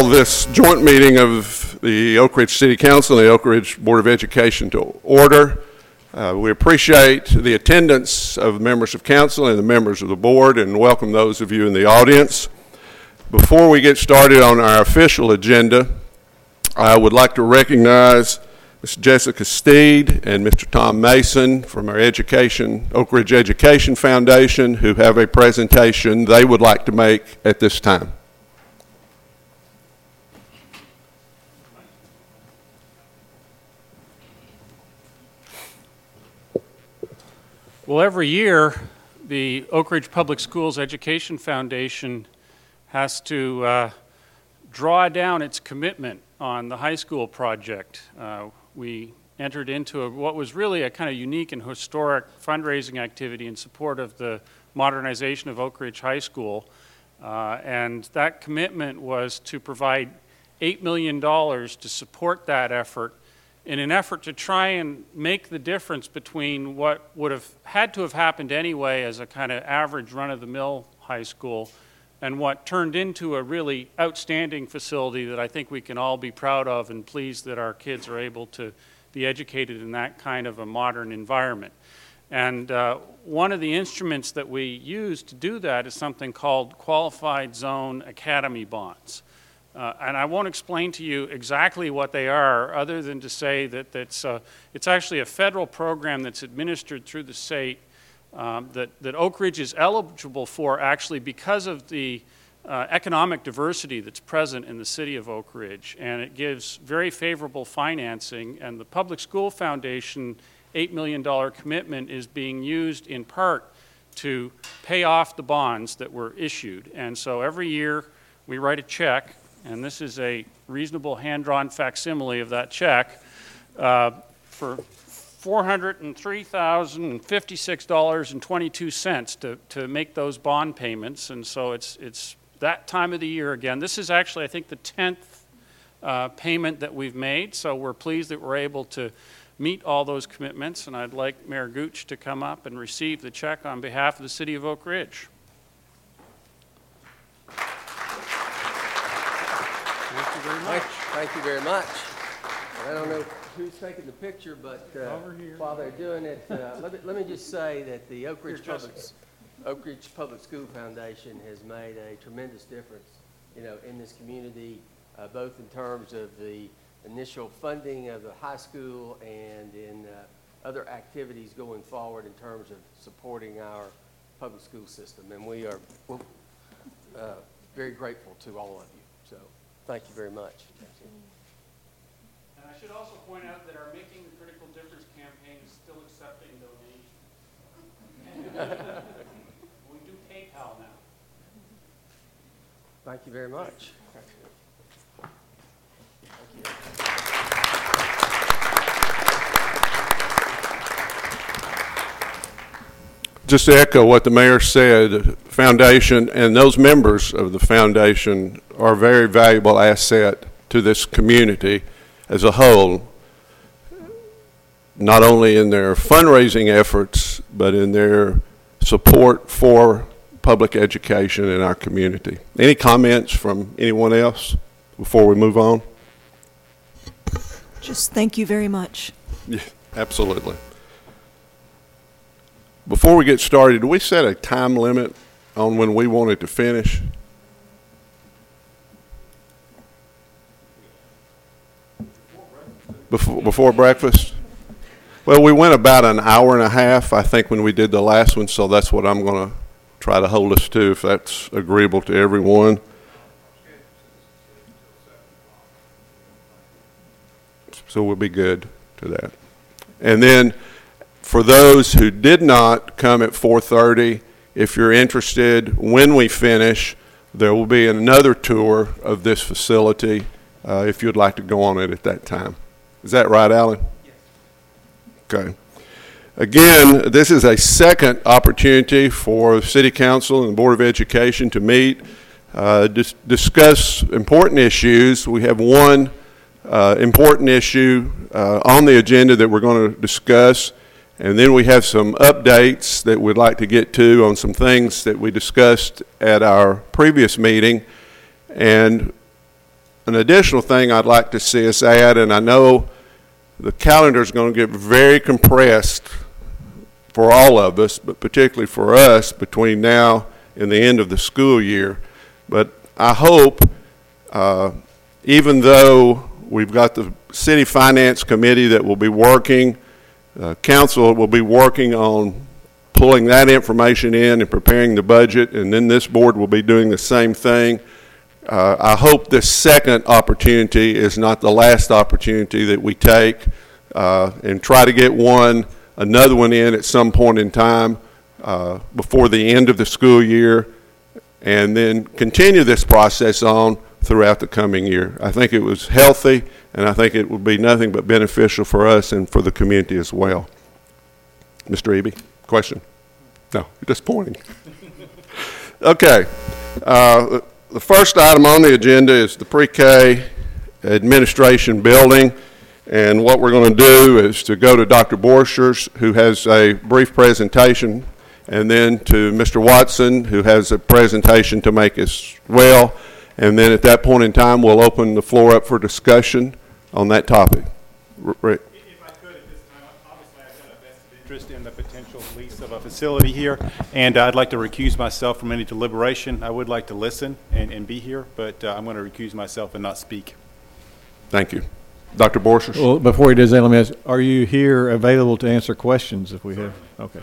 call this joint meeting of the Oak Ridge City Council and the Oak Ridge Board of Education to order. We appreciate the attendance of members of council and the members of the board and welcome those of you in the audience. Before we get started on our official agenda, I would like to recognize Ms. Jessica Steed and Mr. Tom Mason from our Oak Ridge Education Foundation, who have a presentation they would like to make at this time. Well, every year, the Oak Ridge Public Schools Education Foundation has to draw down its commitment on the high school project. We entered into what was really a kind of unique and historic fundraising activity in support of the modernization of Oak Ridge High School. And that commitment was to provide $8 million to support that effort in an effort to try and make the difference between what would have had to have happened anyway as a kind of average run-of-the-mill high school and what turned into a really outstanding facility that I think we can all be proud of and pleased that our kids are able to be educated in that kind of a modern environment. And one of the instruments that we use to do that is something called Qualified Zone Academy Bonds. And I won't explain to you exactly what they are other than to say that it's actually a federal program that's administered through the state that Oak Ridge is eligible for actually because of the economic diversity that's present in the city of Oak Ridge. And it gives very favorable financing, and the Public School Foundation $8 million commitment is being used in part to pay off the bonds that were issued. And so every year we write a check, and this is a reasonable hand-drawn facsimile of that check, for $403,056.22 to make those bond payments. And so it's that time of the year again. This is actually, I think, the 10th payment that we've made, so we're pleased that we're able to meet all those commitments, and I'd like Mayor Gooch to come up and receive the check on behalf of the city of Oak Ridge. Thank you very much. I don't know who's taking the picture, but while they're doing it, let me just say that the Oak Ridge Public School Foundation has made a tremendous difference, in this community, both in terms of the initial funding of the high school and in other activities going forward in terms of supporting our public school system. And we're very grateful to all of you. So thank you very much. And I should also point out that our Making the Critical Difference campaign is still accepting donations. We do PayPal now. Thank you very much. Thank you. Just to echo what the mayor said, the foundation and those members of the foundation are a very valuable asset to this community as a whole, not only in their fundraising efforts, but in their support for public education in our community. Any comments from anyone else before we move on? Just thank you very much. Yeah, absolutely. Before we get started, do we set a time limit on when we wanted to finish? Before breakfast? Well, we went about an hour and a half, I think, when we did the last one, so that's what I'm going to try to hold us to, if that's agreeable to everyone. So we'll be good to that. And then for those who did not come at 4:30, if you're interested, when we finish, there will be another tour of this facility if you'd like to go on it at that time. Is that right, Alan? Yes. Okay. Again, this is a second opportunity for the City Council and the Board of Education to meet, discuss important issues. We have one important issue on the agenda that we're going to discuss, and then we have some updates that we'd like to get to on some things that we discussed at our previous meeting. And an additional thing I'd like to see us add, and I know the calendar is going to get very compressed for all of us, but particularly for us between now and the end of the school year. But I hope, even though we've got the City Finance Committee that will be working, Council will be working on pulling that information in and preparing the budget, and then this board will be doing the same thing. I hope this second opportunity is not the last opportunity that we take, and try to get another one in at some point in time before the end of the school year, and then continue this process on throughout the coming year. I think it was healthy, and I think it would be nothing but beneficial for us and for the community as well. Mr. Eby, question? No, you're just pointing. Okay. The first item on the agenda is the pre-K administration building, and what we're going to do is to go to Dr. Borchers, who has a brief presentation, and then to Mr. Watson, who has a presentation to make as well, and then at that point in time we'll open the floor up for discussion on that topic. Rick. If I could at this time, obviously I've got a vested interest in the potential lease of a facility here, and I'd like to recuse myself from any deliberation. I would like to listen and be here, but I'm going to recuse myself and not speak. Thank you. Dr. Borchers? Well, before he does that, let me ask, are you here available to answer questions if we have? Okay.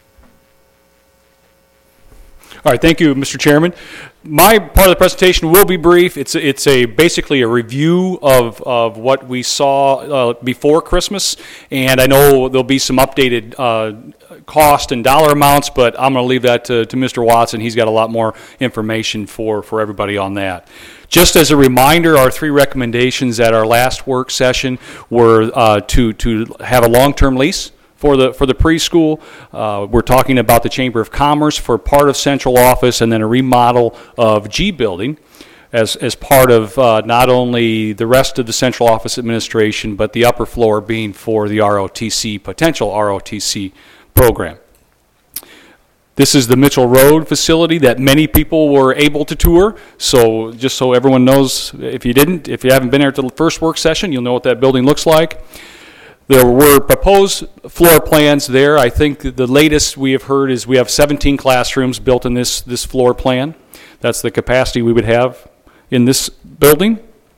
All right, thank you, Mr. Chairman. My part of the presentation will be brief. It's basically a review of what we saw before Christmas, and I know there'll be some updated cost and dollar amounts, but I'm going to leave that to Mr. Watson. He's got a lot more information for everybody on that. Just as a reminder, our three recommendations at our last work session were to have a long-term lease for the preschool. We're talking about the Chamber of Commerce for part of central office, and then a remodel of G building as part of not only the rest of the central office administration, but the upper floor being for the ROTC, potential ROTC program. This is the Mitchell Road facility that many people were able to tour. So just so everyone knows, if you haven't been there at the first work session, you'll know what that building looks like. There were proposed floor plans there. I think the latest we have heard is we have 17 classrooms built in this floor plan. That's the capacity we would have in this building.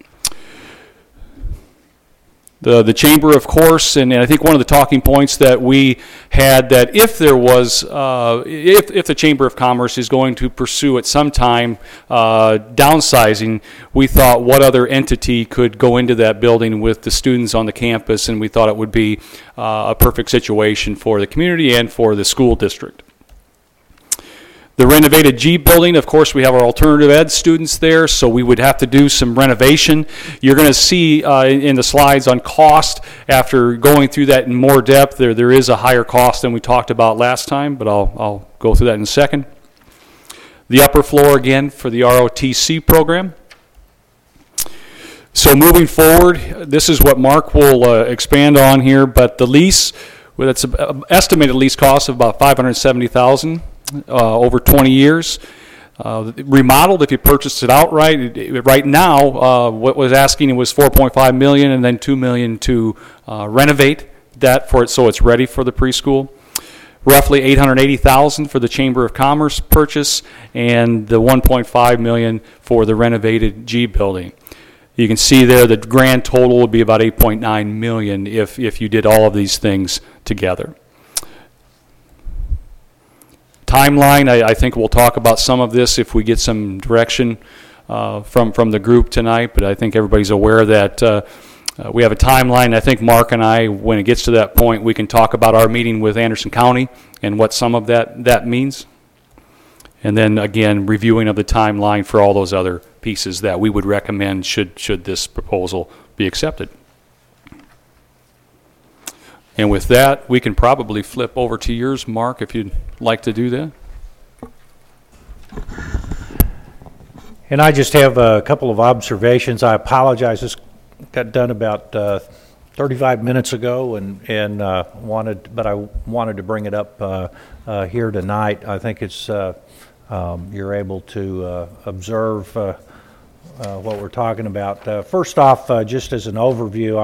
The chamber, of course, and I think one of the talking points that we had, that if there was, if the Chamber of Commerce is going to pursue at some time downsizing, we thought what other entity could go into that building with the students on the campus, and we thought it would be a perfect situation for the community and for the school district. The renovated G building, of course, we have our alternative ed students there, so we would have to do some renovation. You're going to see in the slides on cost, after going through that in more depth, there is a higher cost than we talked about last time, but I'll go through that in a second. The upper floor, again, for the ROTC program. So moving forward, this is what Mark will expand on here, but the lease, well, it's an estimated lease cost of about $570,000. Over 20 years. Remodeled, if you purchased it outright, right now, what was asking was $4.5 million and then $2 million to renovate that for it so it's ready for the preschool. Roughly $880,000 for the Chamber of Commerce purchase, and the $1.5 million for the renovated G building. You can see there the grand total would be about $8.9 million if you did all of these things together. Timeline, I think we'll talk about some of this if we get some direction from the group tonight, but I think everybody's aware that we have a timeline. I think Mark and I, when it gets to that point, we can talk about our meeting with Anderson County and what some of that means. And then, again, reviewing of the timeline for all those other pieces that we would recommend should this proposal be accepted. And with that, we can probably flip over to yours, Mark, if you'd like to do that. And I just have a couple of observations. I apologize. This got done about 35 minutes ago, and wanted to bring it up here tonight. I think it's you're able to observe what we're talking about. First off, just as an overview,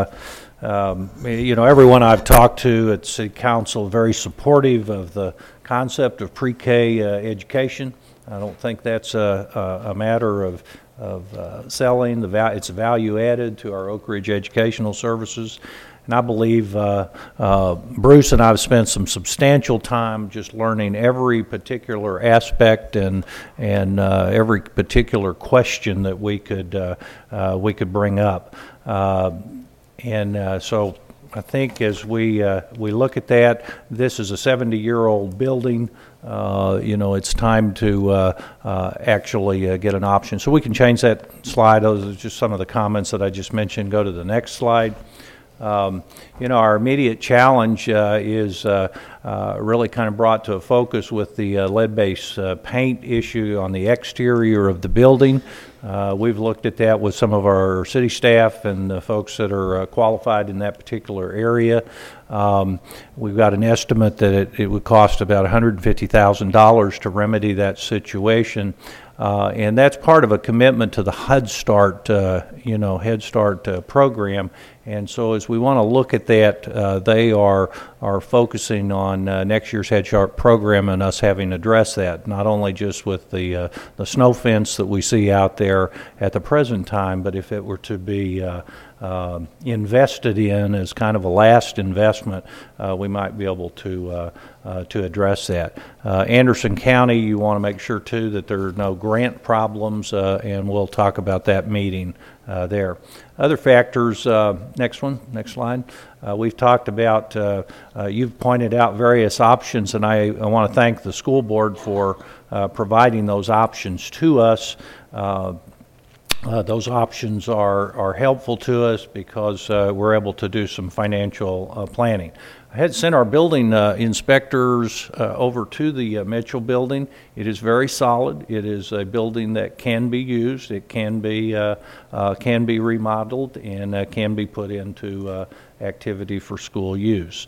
everyone I've talked to at City Council very supportive of the concept of pre-K education. I don't think that's a matter of selling. It's a value added to our Oak Ridge Educational Services. And I believe Bruce and I have spent some substantial time just learning every particular aspect and every particular question that we could bring up. So I think as we look at that, this is a 70-year-old building. It's time to actually get an option. So we can change that slide. Those are just some of the comments that I just mentioned. Go to the next slide. Our immediate challenge is really kind of brought to a focus with the lead-based paint issue on the exterior of the building. We've looked at that with some of our city staff and the folks that are qualified in that particular area. We've got an estimate that it would cost about $150,000 to remedy that situation. And that's part of a commitment to the Head Start program. And so as we want to look at that, they are focusing on next year's Head Start program and us having addressed that, not only just with the snow fence that we see out there at the present time, but if it were to be invested in as kind of a last investment, we might be able to address that. Anderson County, you want to make sure too that there are no grant problems, and we'll talk about that meeting there. Other factors, next slide. We've talked about, you've pointed out various options, and I want to thank the school board for providing those options to us. Those options are helpful to us because we're able to do some financial planning. I had sent our building inspectors over to the Mitchell building. It is very solid. It is a building that can be used. It can be remodeled and can be put into activity for school use.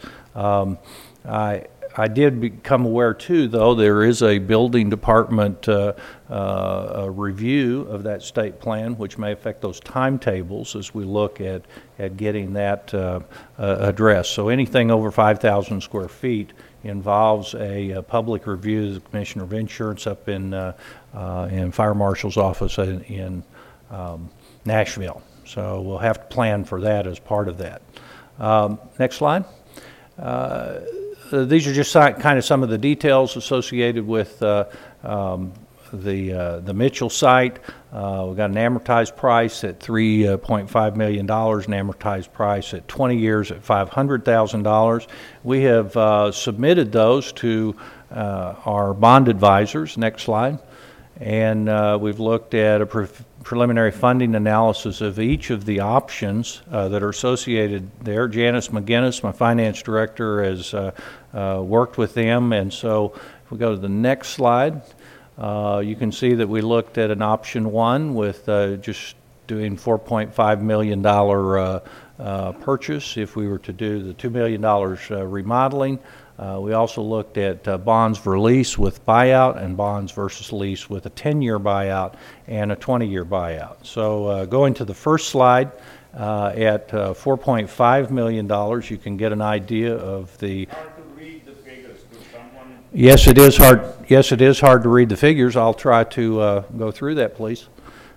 I did become aware too, though, there is a building department review of that state plan, which may affect those timetables as we look at getting that addressed. So anything over 5,000 square feet involves a public review of the Commissioner of Insurance up in Fire Marshal's office in Nashville. So we'll have to plan for that as part of that. Next slide. These are just kind of some of the details associated with the Mitchell site. We've got an amortized price at $3.5 million, an amortized price at 20 years at $500,000. We have submitted those to our bond advisors. Next slide. And we've looked at a preliminary funding analysis of each of the options that are associated there. Janice McGinnis, my finance director, has worked with them. And so if we go to the next slide, you can see that we looked at an option one with just doing $4.5 million purchase if we were to do the $2 million remodeling. We also looked at bonds for lease with buyout and bonds versus lease with a 10-year buyout and a 20-year buyout. So going to the first slide, at $4.5 million, you can get an idea of the... Hard to read the figures. Yes, it is hard. Yes, it is hard to read the figures. I'll try to go through that, please.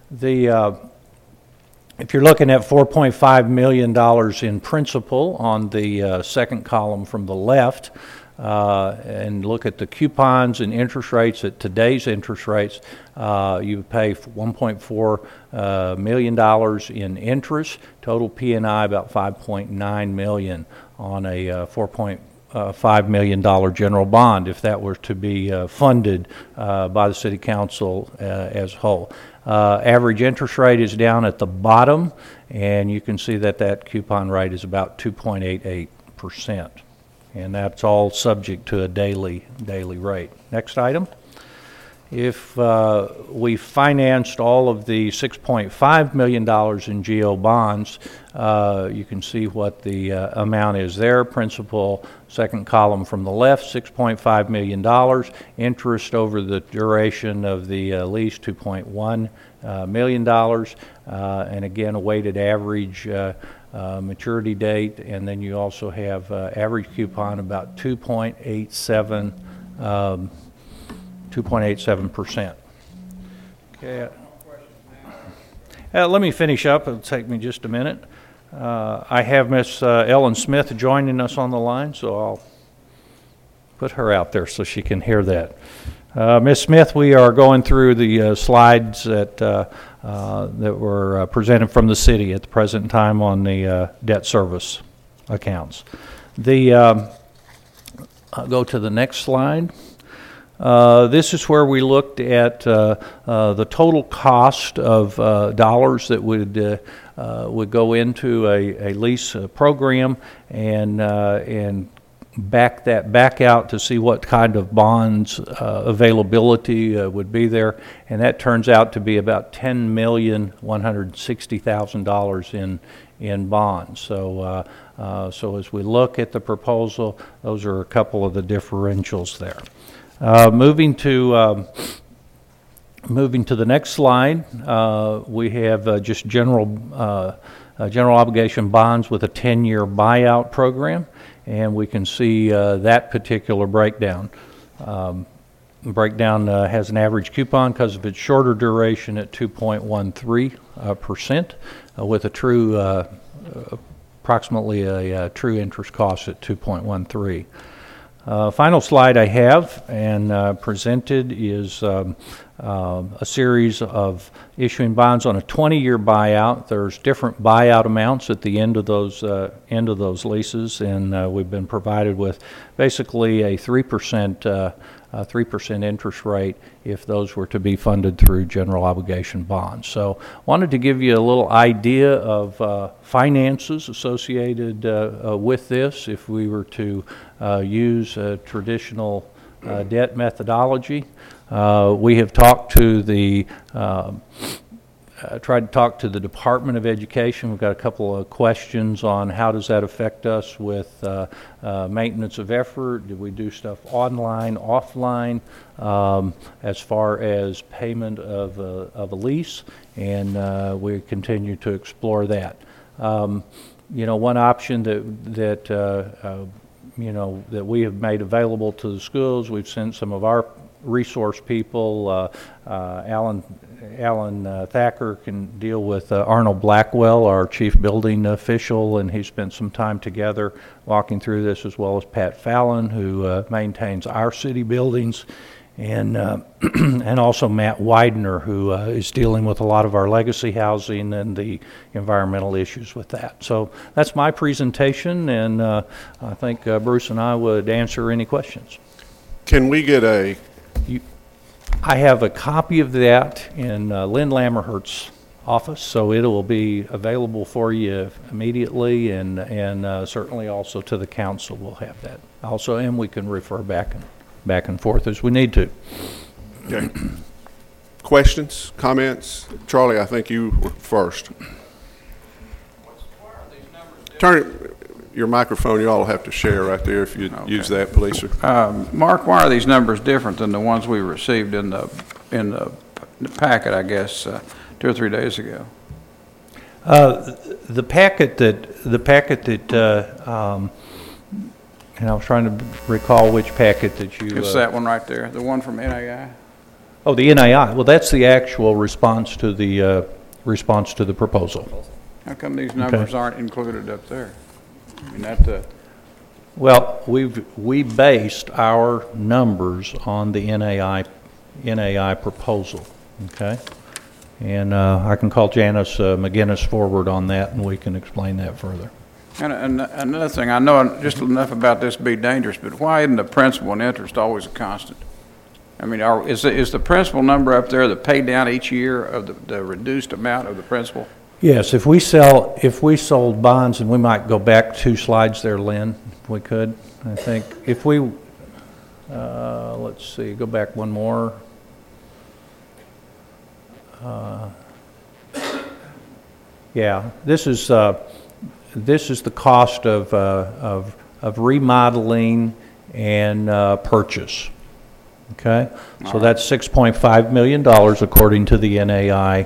If you're looking at $4.5 million in principal on the second column from the left, and look at the coupons and interest rates at today's interest rates, you pay $1.4 million in interest. Total P&I about $5.9 million on a $4.5 million general bond if that were to be funded by the City Council as a whole. Average interest rate is down at the bottom, and you can see that coupon rate is about if we financed all of the $6.5 million in GO bonds, you can see what the amount is there. Principal, second column from the left, $6.5 million. Interest over the duration of the lease, $2.1 million. And again, a weighted average maturity date. And then you also have average coupon about 2.87%. Okay. Let me finish up. It'll take me just a minute. I have Miss Ellen Smith joining us on the line, so I'll put her out there so she can hear that. Ms. Smith, we are going through the slides that were presented from the city at the present time on the debt service accounts. I'll go to the next slide. This is where we looked at the total cost of dollars that would go into a lease program, and back that back out to see what kind of bonds availability would be there, and that turns out to be about $10,160,000 in bonds. So as we look at the proposal, those are a couple of the differentials there. Moving to the next slide, we have just general obligation bonds with a 10-year buyout program, and we can see that particular breakdown. Breakdown has an average coupon because of its shorter duration at 2.13%, with a true approximately a true interest cost at 2.13. Final slide I have and presented is a series of issuing bonds on a 20-year buyout. There's different buyout amounts at the end of those leases, and we've been provided with basically a 3% interest rate if those were to be funded through general obligation bonds. So wanted to give you a little idea of finances associated with this if we were to use a traditional debt methodology. We have talked to tried to talk to the Department of Education. We've got a couple of questions on how does that affect us with maintenance of effort. Do we do stuff online, offline, as far as payment of a lease? And we continue to explore that. One option that we have made available to the schools, we've sent some of our resource people. Alan Thacker can deal with Arnold Blackwell, our chief building official, and he spent some time together walking through this, as well as Pat Fallon, who maintains our city buildings, and also Matt Widener, who is dealing with a lot of our legacy housing and the environmental issues with that. So that's my presentation, and I think Bruce and I would answer any questions. Can we get I have a copy of that in Lynn Lammerhurt's office, so it will be available for you immediately, and certainly also to the council will have that also, and we can refer back and forth as we need to. Okay. Questions, comments? Charlie, I think you were first. Turn your microphone. You all have to share right there if you use that, please, sir. Mark, why are these numbers different than the ones we received in the packet, I guess, 2 or 3 days ago? The packet that and I was trying to recall which packet that you... It's that one right there, the one from NAI. Oh, the NAI. Well, that's the actual response to the proposal. How come these numbers aren't included up there? I mean, Well, we based our numbers on the NAI proposal, okay? And I can call Janice McGinnis forward on that, and we can explain that further. And another thing, I know just enough about this to be dangerous, but why isn't the principal and interest always a constant? I mean, is the principal number up there the pay down each year of the reduced amount of the principal? Yes, if we sold bonds, and we might go back 2 slides there, Lynn, if we could. I think if we, let's see, go back one more. Yeah, this is the cost of remodeling and purchase. Okay, so that's $6.5 million according to the NAI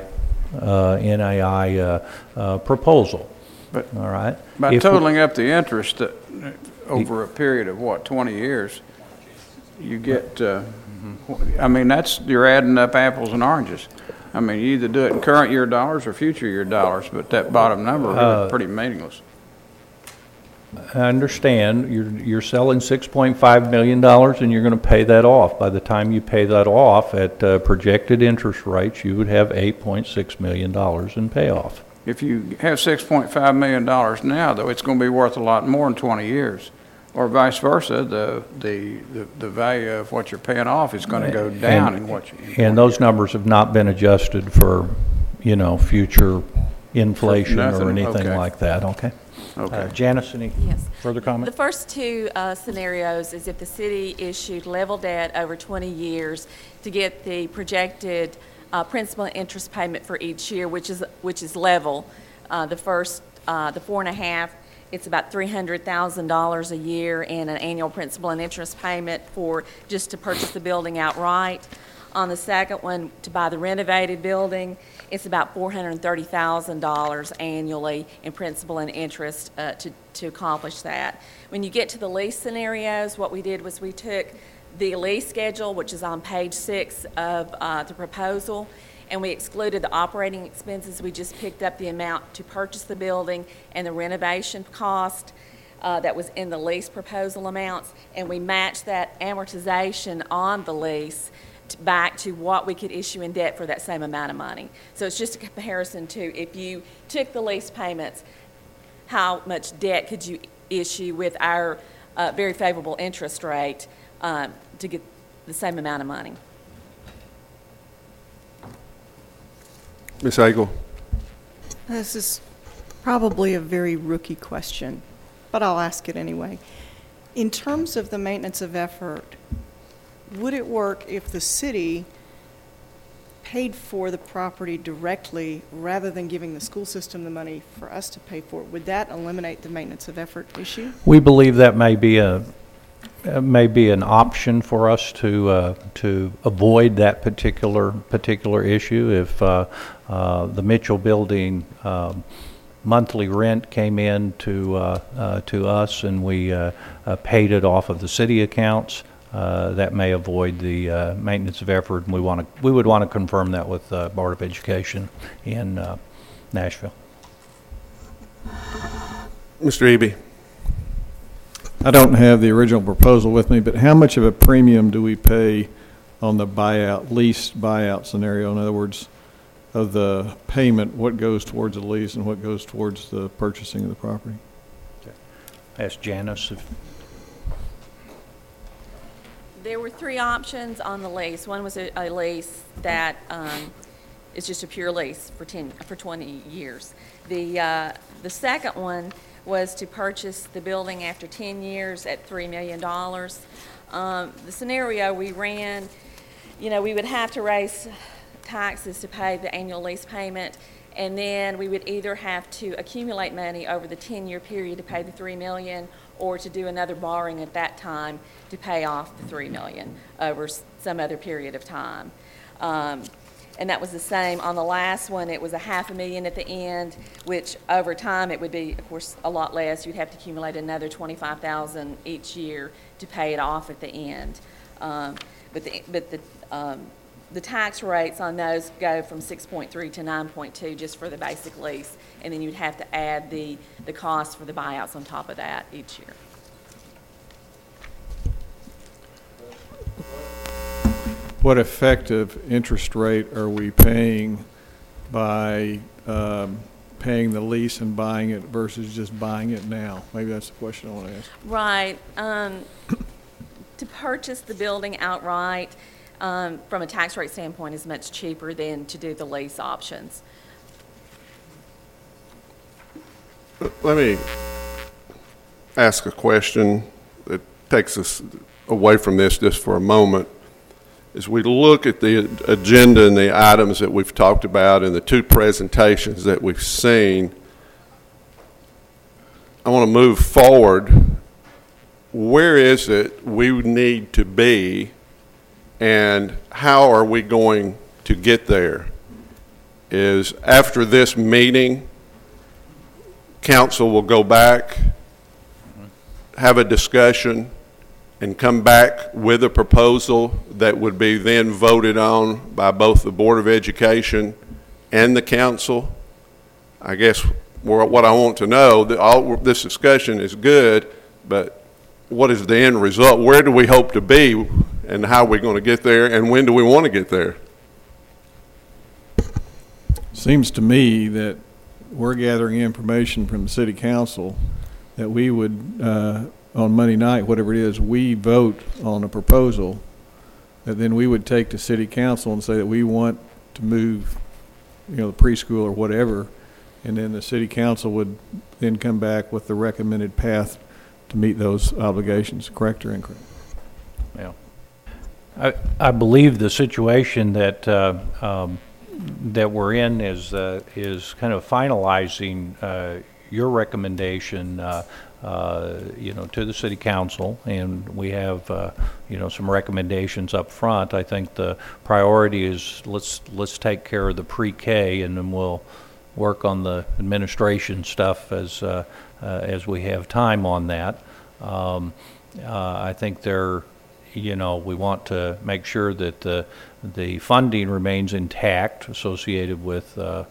proposal. But all right. By If we- totaling up the interest over a period of what, 20 years, you get, I mean, you're adding up apples and oranges. I mean, you either do it in current year dollars or future year dollars, but that bottom number is pretty meaningless. I understand, you're selling $6.5 million and you're going to pay that off. By the time you pay that off at projected interest rates, you would have $8.6 million in payoff. If you have $6.5 million now, though, it's going to be worth a lot more in 20 years. Or vice versa, the value of what you're paying off is going to go down in what you... And those numbers have not been adjusted for, future inflation or Nothing, anything okay. like that, okay? Okay. Janice, any Yes. further comment? The first two scenarios is if the city issued level debt over 20 years to get the projected principal and interest payment for each year, which is level. The 4.5, it's about $300,000 a year in an annual principal and interest payment for just to purchase the building outright. On the second one, to buy the renovated building, it's about $430,000 annually in principal and interest to accomplish that. When you get to the lease scenarios, what we did was we took the lease schedule, which is on page 6 of the proposal, and we excluded the operating expenses. We just picked up the amount to purchase the building and the renovation cost that was in the lease proposal amounts, and we matched that amortization on the lease back to what we could issue in debt for that same amount of money. So it's just a comparison to if you took the lease payments, how much debt could you issue with our very favorable interest rate to get the same amount of money. Ms. Agel? This is probably a very rookie question, but I'll ask it anyway. In terms of the maintenance of effort, would it work if the city paid for the property directly rather than giving the school system the money for us to pay for it? Would that eliminate the maintenance of effort issue? We believe that may be an option for us to avoid that particular issue if the Mitchell Building monthly rent came in to us and we paid it off of the city accounts. That may avoid the maintenance of effort, and we would want to confirm that with Board of Education in Nashville. Mr. Eby? I don't have the original proposal with me, but how much of a premium do we pay on the lease buyout scenario? In other words, of the payment, what goes towards the lease and what goes towards the purchasing of the property? Ask Janice. There were 3 options on the lease. One was a lease that is just a pure lease for 20 years. The second one was to purchase the building after 10 years at $3 million. The scenario we ran, we would have to raise taxes to pay the annual lease payment, and then we would either have to accumulate money over the 10-year period to pay the $3 million or to do another borrowing at that time to pay off the $3 million over some other period of time. And that was the same on the last one. It was $500,000 at the end, which over time it would be, of course, a lot less. You'd have to accumulate another $25,000 each year to pay it off at the end. But the tax rates on those go from 6.3 to 9.2 just for the basic lease, and then you'd have to add the cost for the buyouts on top of that each year. What effective interest rate are we paying by paying the lease and buying it versus just buying it now? Maybe that's the question I want to ask. Right. To purchase the building outright, from a tax rate standpoint, is much cheaper than to do the lease options. Let me ask a question that takes us away from this just for a moment. as we look at the agenda and the items that we've talked about and the two presentations that we've seen, I want to move forward. Where is it we need to be, and how are we going to get there? Is after this meeting, council will go back, have a discussion, and come back with a proposal that would be then voted on by both the Board of Education and the council. I guess what I want to know, that all this discussion is good, but what is the end result? Where do we hope to be, and how are we going to get there, and when do we want to get there? Seems to me that we're gathering information from the city council that we would, on Monday night, whatever it is, we vote on a proposal that then we would take to city council and say that we want to move, the preschool or whatever, and then the city council would then come back with the recommended path to meet those obligations. Correct or incorrect? Yeah. I believe the situation that that we're in is kind of finalizing your recommendation, to the city council, and we have, some recommendations up front. I think the priority is let's take care of the pre-K, and then we'll work on the administration stuff as we have time on that. I think we want to make sure that the funding remains intact associated with the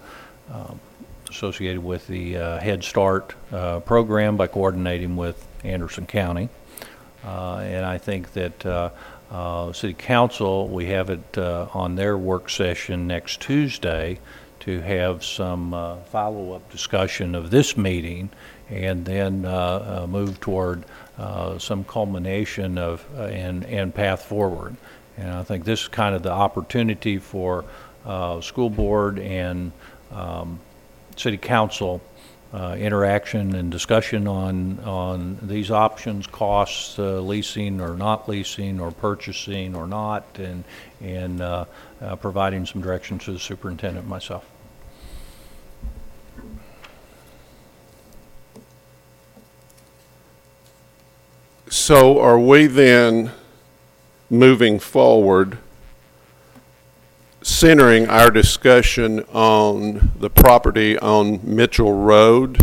Head Start program by coordinating with Anderson County. And I think that City Council, we have it on their work session next Tuesday to have some follow-up discussion of this meeting, and then move toward some culmination of and path forward. And I think this is kind of the opportunity for school board and city council interaction and discussion on these options, costs, leasing or not leasing, or purchasing or not, and providing some direction to the superintendent and myself. So are we then moving forward, centering our discussion on the property on Mitchell Road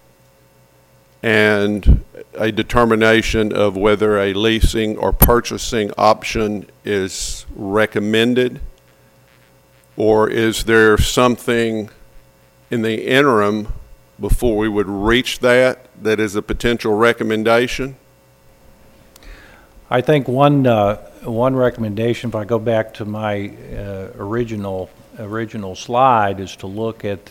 and a determination of whether a leasing or purchasing option is recommended? Or is there something in the interim before we would reach that is a potential recommendation? I think one recommendation, if I go back to my original slide, is to look at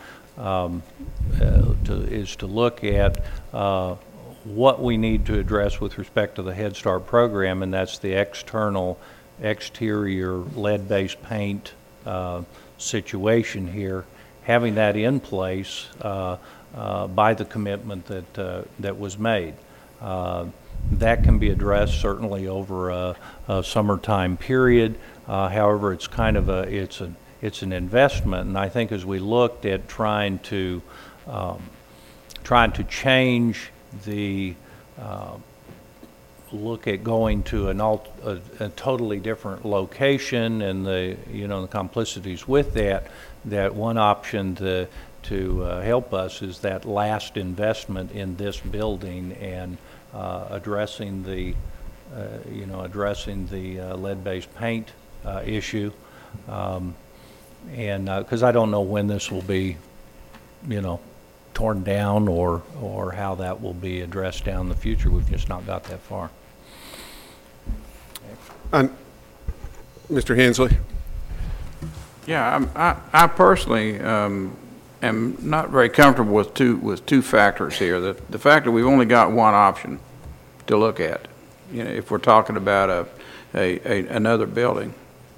what we need to address with respect to the Head Start program, and that's the exterior lead-based paint situation here. Having that in place by the commitment that was made. That can be addressed certainly over a summertime period. However, it's kind of it's an investment, and I think as we looked at trying to change the look at going to a totally different location and the complicities with that one option to help us is that last investment in this building and addressing the lead-based paint issue, and because I don't know when this will be, torn down or how that will be addressed down in the future. We've just not got that far. Mr. Hensley? Yeah, I personally am not very comfortable with two factors here. The fact that we've only got one option to look at, if we're talking about another building,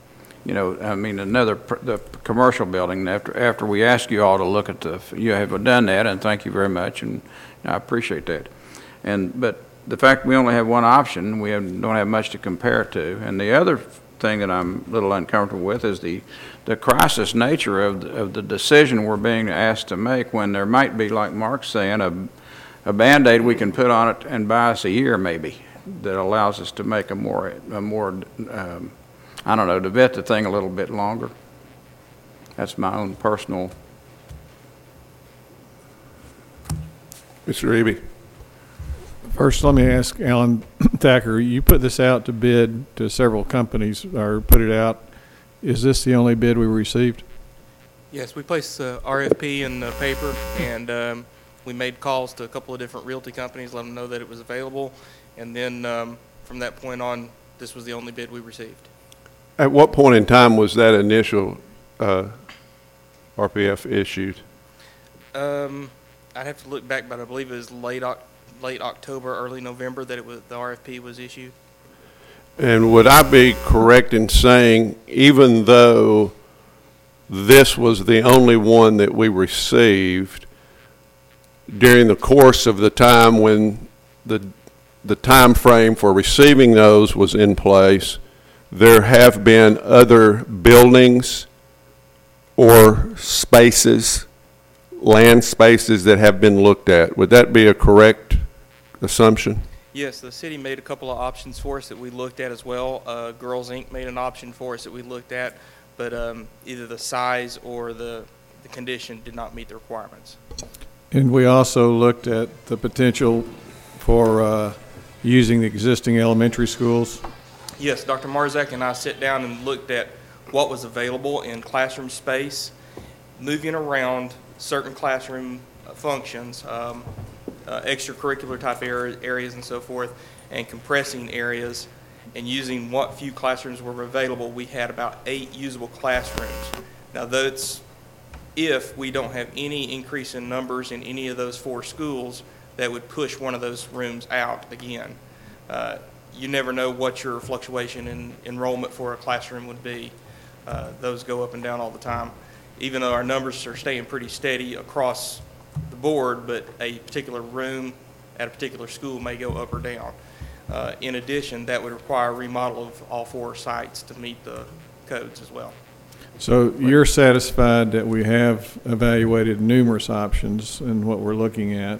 the commercial building. After we ask you all to look at you have done that, and thank you very much, and I appreciate that. But the fact we only have one option, don't have much to compare it to. And the other thing that I'm a little uncomfortable with is the crisis nature of the decision we're being asked to make, when there might be, like Mark's saying, a Band-Aid we can put on it and buy us a year maybe, that allows us to make a more I don't know, to vet the thing a little bit longer. That's my own personal. Mr. Eby. First, let me ask Alan Thacker, you put this out to bid to several companies, or put it out. Is this the only bid we received? Yes, we placed the RFP in the paper, and we made calls to a couple of different realty companies, let them know that it was available, and then from that point on, this was the only bid we received. At what point in time was that initial RPF issued? I'd have to look back, but I believe it was late October, early November that the RFP was issued. And would I be correct in saying, even though this was the only one that we received, during the course of the time when the time frame for receiving those was in place, there have been other buildings or spaces, land spaces that have been looked at? Would that be a correct assumption? Yes, the city made a couple of options for us that we looked at as well. Girls Inc. made an option for us that we looked at, but either the size or the condition did not meet the requirements. And we also looked at the potential for using the existing elementary schools. Yes, Dr. Marzak and I sat down and looked at what was available in classroom space, moving around certain classroom functions, extracurricular type areas and so forth, and compressing areas, and using what few classrooms were available. We had about 8 usable classrooms. Now that's if we don't have any increase in numbers in any of those 4 schools that would push one of those rooms out again. You never know what your fluctuation in enrollment for a classroom would be. Those go up and down all the time. Even though our numbers are staying pretty steady across the board, but a particular room at a particular school may go up or down. In addition, that would require a remodel of all 4 sites to meet the codes as well. So you're satisfied that we have evaluated numerous options in what we're looking at?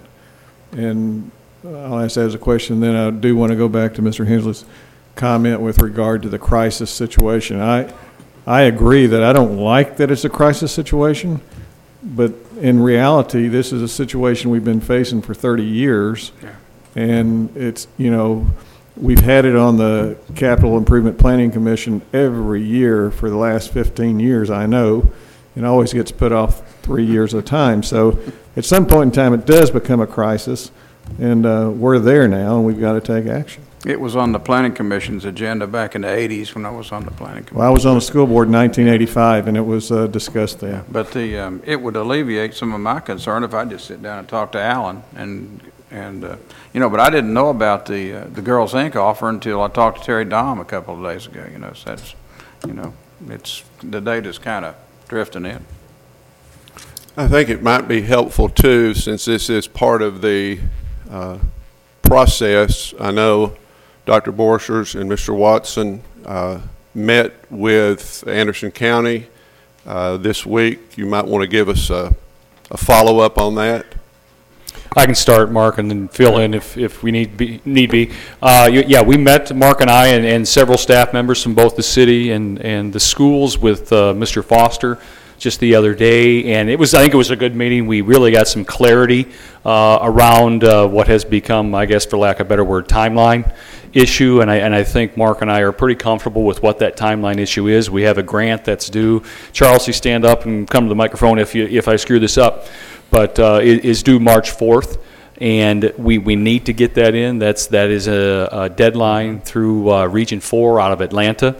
And I'll ask that as a question, then I do want to go back to Mr. Hensley's comment with regard to the crisis situation. I agree that I don't like that it's a crisis situation, but in reality, this is a situation we've been facing for 30 years. Yeah. And it's, we've had it on the Capital Improvement Planning Commission every year for the last 15 years, I know. It always gets put off 3 years at a time. So at some point in time, it does become a crisis, and we're there now, and we've got to take action. It was on the Planning Commission's agenda back in the 80s when I was on the Planning Commission. Well, I was on the school board in 1985, and it was discussed then. But it would alleviate some of my concern if I just sit down and talk to Alan but I didn't know about the Girls Inc. offer until I talked to Terry Dom a couple of days ago. So that's, it's the data's kind of drifting in. I think it might be helpful too, since this is part of the process. I know Dr. Borchers and Mr. Watson met with Anderson County this week. You might want to give us a follow-up on that. I can start, Mark, and then fill in if we need be. We met, Mark and I, and several staff members from both the city and the schools with Mr. Foster just the other day, and I think it was a good meeting. We really got some clarity around what has become, I guess, for lack of a better word, timeline issue, and I think Mark and I are pretty comfortable with what that timeline issue is. We have a grant that's due. Charles, you stand up and come to the microphone if I screw this up, but it is due March 4th, and we need to get that in. That is a deadline through Region 4 out of Atlanta.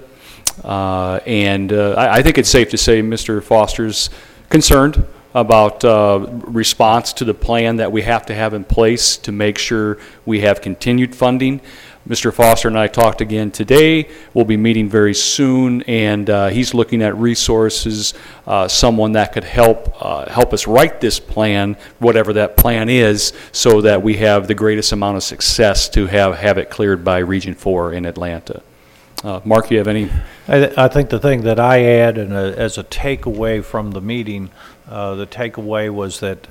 I think it's safe to say Mr. Foster's concerned about response to the plan that we have to have in place to make sure we have continued funding. Mr. Foster and I talked again today. We'll be meeting very soon, and he's looking at resources, someone that could help us write this plan, whatever that plan is, so that we have the greatest amount of success to have it cleared by Region 4 in Atlanta. Mark, you have any? I think the thing that I add, and as a takeaway from the meeting, the takeaway was that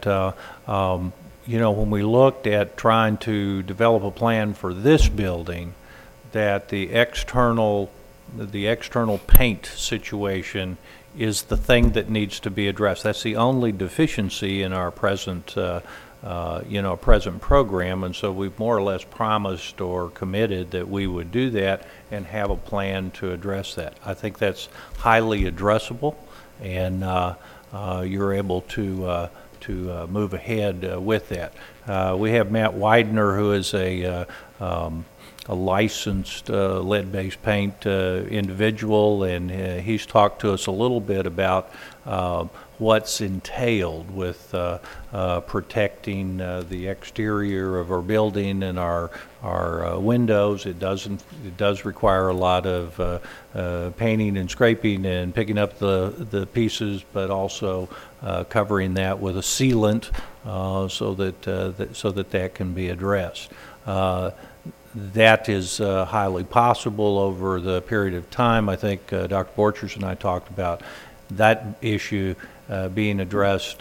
when we looked at trying to develop a plan for this building, that the external paint situation is the thing that needs to be addressed. That's the only deficiency in our present present program, and so we've more or less promised or committed that we would do that and have a plan to address that. I think that's highly addressable, and you're able to move ahead with that. We have Matt Widener, who is a licensed lead-based paint individual, and he's talked to us a little bit about what's entailed with protecting the exterior of our building and our windows. It does require a lot of painting and scraping and picking up the pieces, but also covering that with a sealant so that can be addressed. That is highly possible over the period of time. I think Dr. Borchers and I talked about that issue being addressed,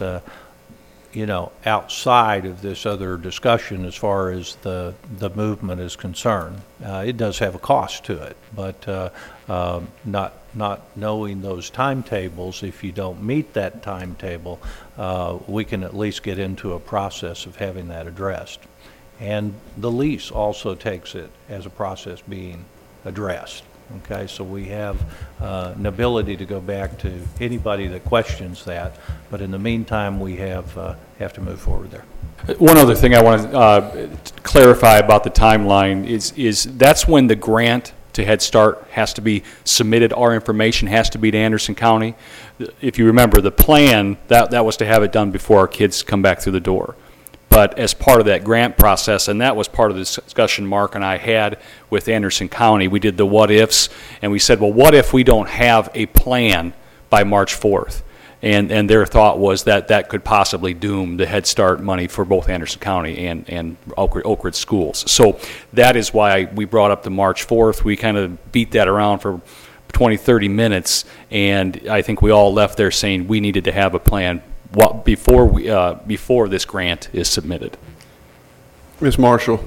outside of this other discussion as far as the movement is concerned. It does have a cost to it, but not knowing those timetables, if you don't meet that timetable, we can at least get into a process of having that addressed. And the lease also takes it as a process being addressed. Okay, so we have an ability to go back to anybody that questions that, but in the meantime, we have to move forward there. One other thing I want to clarify about the timeline is that's when the grant to Head Start has to be submitted. Our information has to be to Anderson County. If you remember, the plan, that was to have it done before our kids come back through the door. But as part of that grant process, and that was part of the discussion Mark and I had with Anderson County, we did the what ifs, and we said, well, what if we don't have a plan by March 4th? And their thought was that could possibly doom the Head Start money for both Anderson County and Oak Ridge schools. So that is why we brought up the March 4th. We kind of beat that around for 20, 30 minutes, and I think we all left there saying we needed to have a plan before this grant is submitted. Ms. Marshall?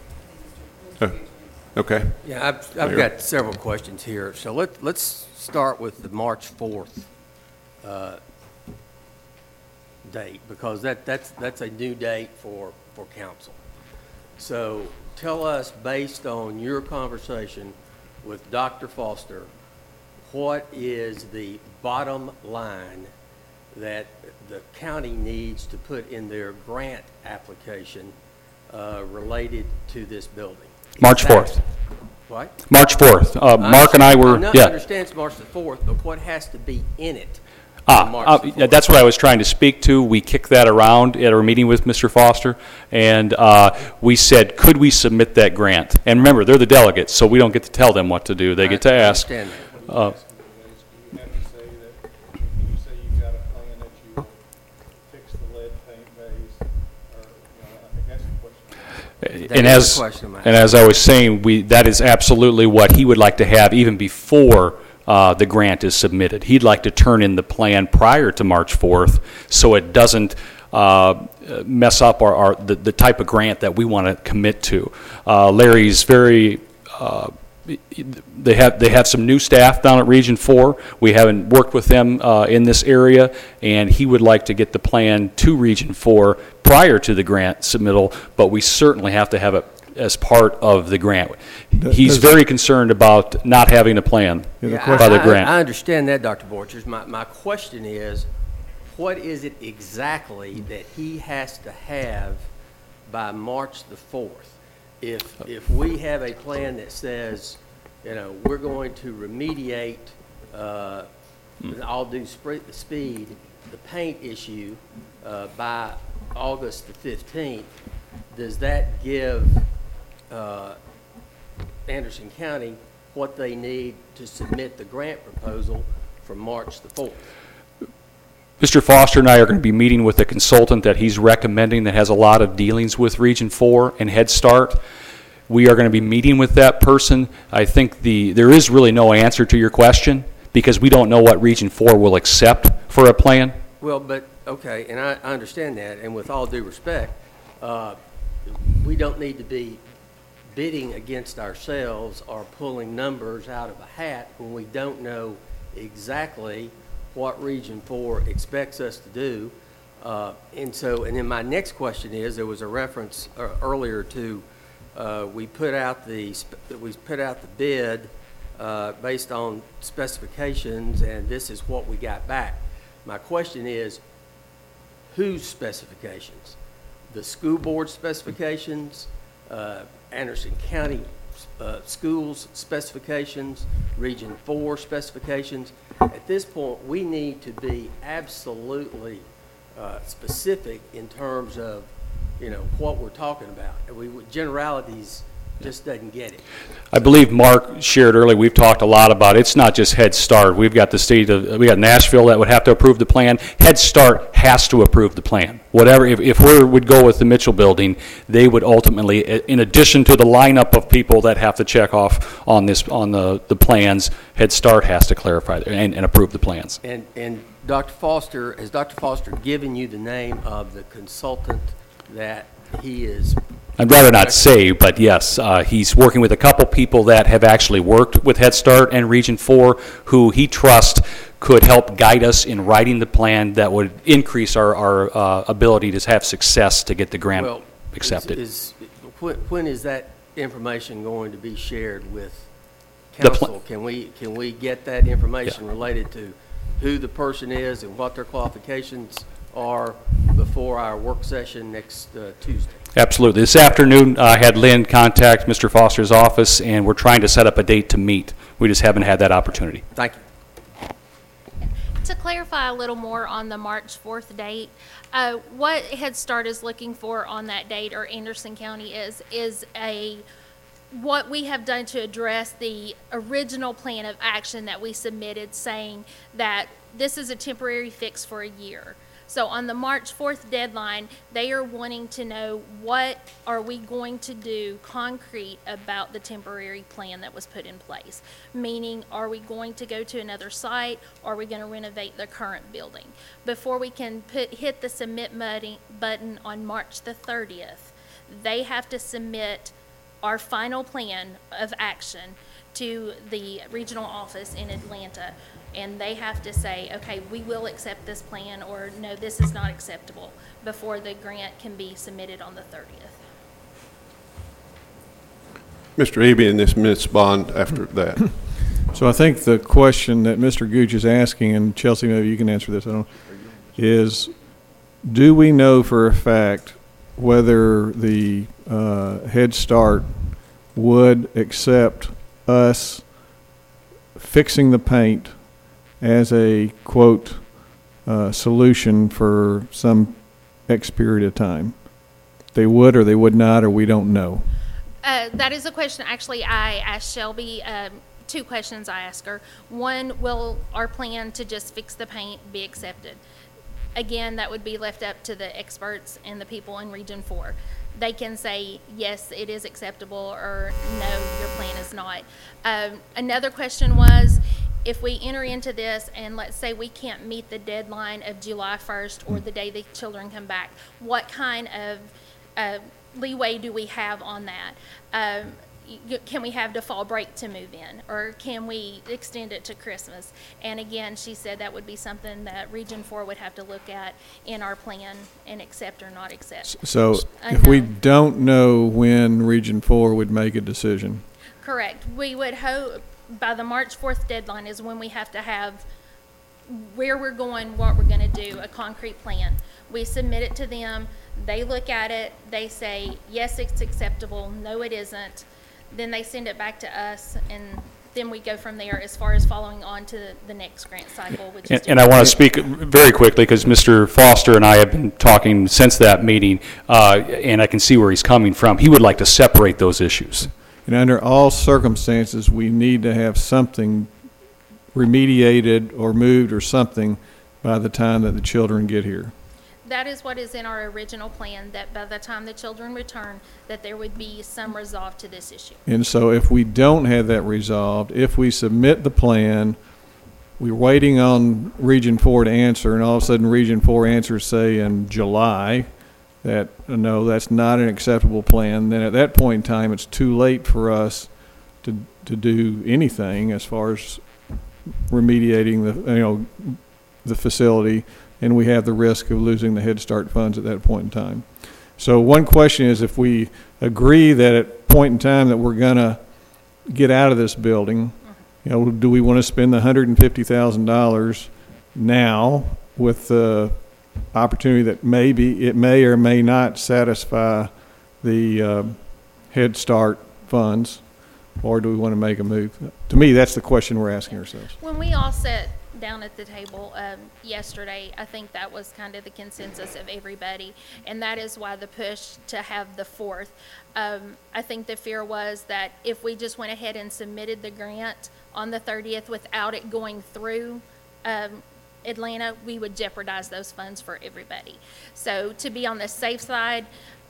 Okay. Yeah, I've got several questions here. So let's start with the March 4th date, because that's a new date for council. So tell us, based on your conversation with Dr. Foster, what is the bottom line that the county needs to put in their grant application related to this building? March 4th. What? March 4th. Mark and I were, I understand it's March the 4th, but what has to be in it? That's what I was trying to speak to. We kicked that around at our meeting with Mr. Foster, and we said, could we submit that grant? And remember, they're the delegates, so we don't get to tell them what to do. They get to ask. I understand that. And as I was saying, that is absolutely what he would like to have even before the grant is submitted. He'd like to turn in the plan prior to March 4th so it doesn't mess up the type of grant that we want to commit to. Larry's very they have some new staff down at Region 4. We haven't worked with them in this area, and he would like to get the plan to Region 4 prior to the grant submittal, but we certainly have to have it as part of the grant. He's very concerned about not having a plan by the grant. I understand that, Dr. Borchers. My question is, what is it exactly that he has to have by March the 4th? If we have a plan that says, we're going to remediate, all due speed, the paint issue by August the 15th, does that give Anderson County what they need to submit the grant proposal for March the 4th? Mr. Foster and I are going to be meeting with a consultant that he's recommending that has a lot of dealings with Region 4 and Head Start. We are going to be meeting with that person. I think there is really no answer to your question because we don't know what Region 4 will accept for a plan. Well, but, okay, and I understand that, and with all due respect, we don't need to be bidding against ourselves or pulling numbers out of a hat when we don't know exactly what Region 4 expects us to do. And then my next question is, there was a reference earlier to we put out the bid based on specifications, and this is what we got back. My question is, whose specifications? The school board specifications, Anderson County schools specifications, Region 4 specifications? At this point, we need to be absolutely specific in terms of, what we're talking about. Generalities just doesn't get it. I believe Mark shared earlier, we've talked a lot about, it's not just Head Start. We've got we got Nashville that would have to approve the plan. Head Start has to approve the plan. Whatever, if we would go with the Mitchell Building, they would ultimately, in addition to the lineup of people that have to check off on the plans, Head Start has to clarify and approve the plans. And Dr. Foster, has Dr. Foster given you the name of the consultant that he is? I'd rather not say, but yes, he's working with a couple people that have actually worked with Head Start and Region 4 who he trusts could help guide us in writing the plan that would increase our ability to have success to get the grant accepted. When is that information going to be shared with council? Can we get that information related to who the person is and what their qualifications are before our work session next Tuesday? Absolutely. This afternoon, I had Lynn contact Mr. Foster's office, and we're trying to set up a date to meet. We just haven't had that opportunity. Thank you. To clarify a little more on the March 4th date, what Head Start is looking for on that date, or Anderson County is what we have done to address the original plan of action that we submitted, saying that this is a temporary fix for a year. So on the March 4th deadline, they are wanting to know what are we going to do concrete about the temporary plan that was put in place. Meaning, are we going to go to another site, or are we going to renovate the current building? Before we can hit the submit button on March the 30th, they have to submit our final plan of action to the regional office in Atlanta. And they have to say, okay, we will accept this plan, or no, this is not acceptable, before the grant can be submitted on the 30th. Mr. Eby and Ms. Bond after that. So I think the question that Mr. Gooch is asking, and Chelsea, maybe you can answer this, is do we know for a fact whether the Head Start would accept us fixing the paint as a, quote, solution for some X period of time? They would or they would not, or we don't know? That is a question, actually, I asked Shelby. Two questions I asked her. One, will our plan to just fix the paint be accepted? Again, that would be left up to the experts and the people in Region 4. They can say, yes, it is acceptable, or no, your plan is not. Another question was, if we enter into this and let's say we can't meet the deadline of July 1st or the day the children come back, what kind of leeway do we have on that? Can we have the fall break to move in, or can we extend it to Christmas? And again, she said that would be something that Region 4 would have to look at in our plan and accept or not accept. So if we don't know when Region 4 would make a decision? Correct. We would hope by the March 4th deadline is when we have to have where we're going, what we're going to do, a concrete plan. We submit it to them. They look at it. They say, yes, it's acceptable. No, it isn't. Then they send it back to us, and then we go from there as far as following on to the next grant cycle. Which is and I want to speak very quickly because Mr. Foster and I have been talking since that meeting, and I can see where he's coming from. He would like to separate those issues. And under all circumstances, we need to have something remediated or moved or something by the time that the children get here. That is what is in our original plan, that by the time the children return, that there would be some resolve to this issue. And so if we don't have that resolved, if we submit the plan, we're waiting on Region 4 to answer, and all of a sudden Region 4 answers, say, in July, that, no, that's not an acceptable plan, then at that point in time, it's too late for us to do anything as far as remediating the facility, and we have the risk of losing the Head Start funds at that point in time. So one question is, if we agree that at a point in time that we're going to get out of this building, do we want to spend the $150,000 now with the opportunity that maybe it may or may not satisfy the Head Start funds, or do we want to make a move? To me, that's the question we're asking ourselves. When we all sat down at the table yesterday, I think that was kind of the consensus of everybody, and that is why the push to have the 4th. I think the fear was that if we just went ahead and submitted the grant on the 30th without it going through Atlanta, we would jeopardize those funds for everybody. So to be on the safe side,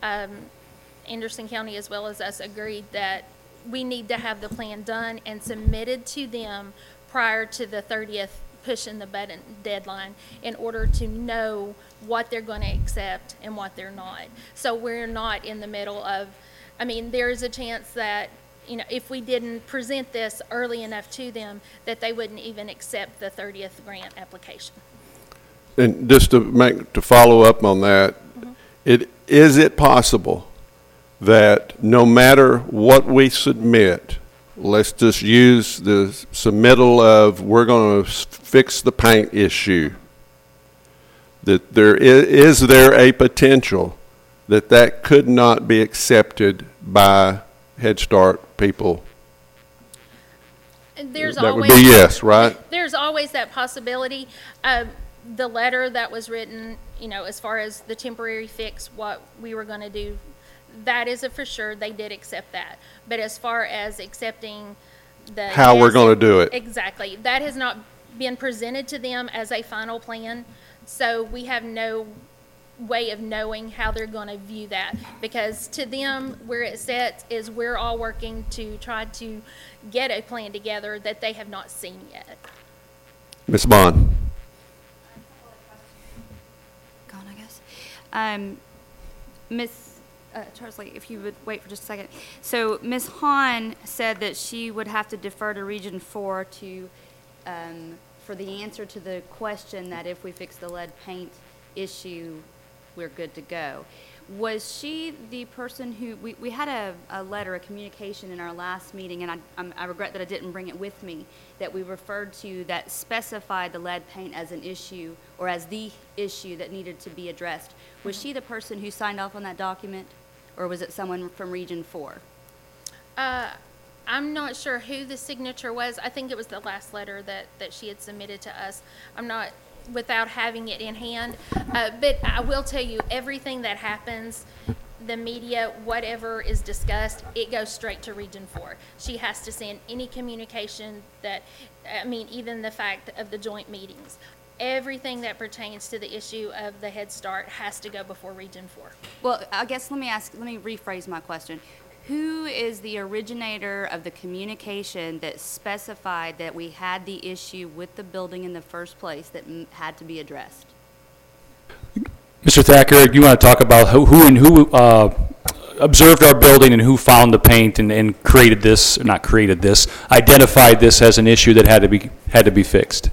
Anderson County as well as us agreed that we need to have the plan done and submitted to them prior to the 30th pushing the button deadline in order to know what they're going to accept and what they're not. So we're not in the middle of, there's a chance that, if we didn't present this early enough to them, that they wouldn't even accept the 30th grant application. And just to follow up on that, is it possible that no matter what we submit, let's just use the submittal of we're going to fix the paint issue, that is there a potential that could not be accepted by Head Start people? There's that always, would be yes, right? There's always that possibility. The letter that was written, as far as the temporary fix, what we were going to do, that is a for sure. They did accept that. But as far as accepting the how we're going to do it, exactly, that has not been presented to them as a final plan. So we have no way of knowing how they're going to view that, because to them, where it sits is we're all working to try to get a plan together that they have not seen yet. Ms. Bond. Gone, I guess. Ms. Charsley, if you would wait for just a second. So Ms. Hahn said that she would have to defer to Region 4 for the answer to the question that if we fix the lead paint issue, we're good to go. Was she the person who, we had a letter, a communication in our last meeting, and I regret that I didn't bring it with me, that we referred to that specified the lead paint as an issue or as the issue that needed to be addressed. Was she the person who signed off on that document, or was it someone from Region 4? I'm not sure who the signature was. I think it was the last letter that she had submitted to us. I'm not, without having it in hand. But I will tell you, everything that happens, the media, whatever is discussed, it goes straight to Region 4. She has to send any communication that, even the fact of the joint meetings. Everything that pertains to the issue of the Head Start has to go before Region 4. Well, I guess let me rephrase my question. Who is the originator of the communication that specified that we had the issue with the building in the first place that had to be addressed? Mr. Thacker, do you want to talk about who observed our building and who found the paint and created this, or not created this, identified this as an issue that had to be fixed?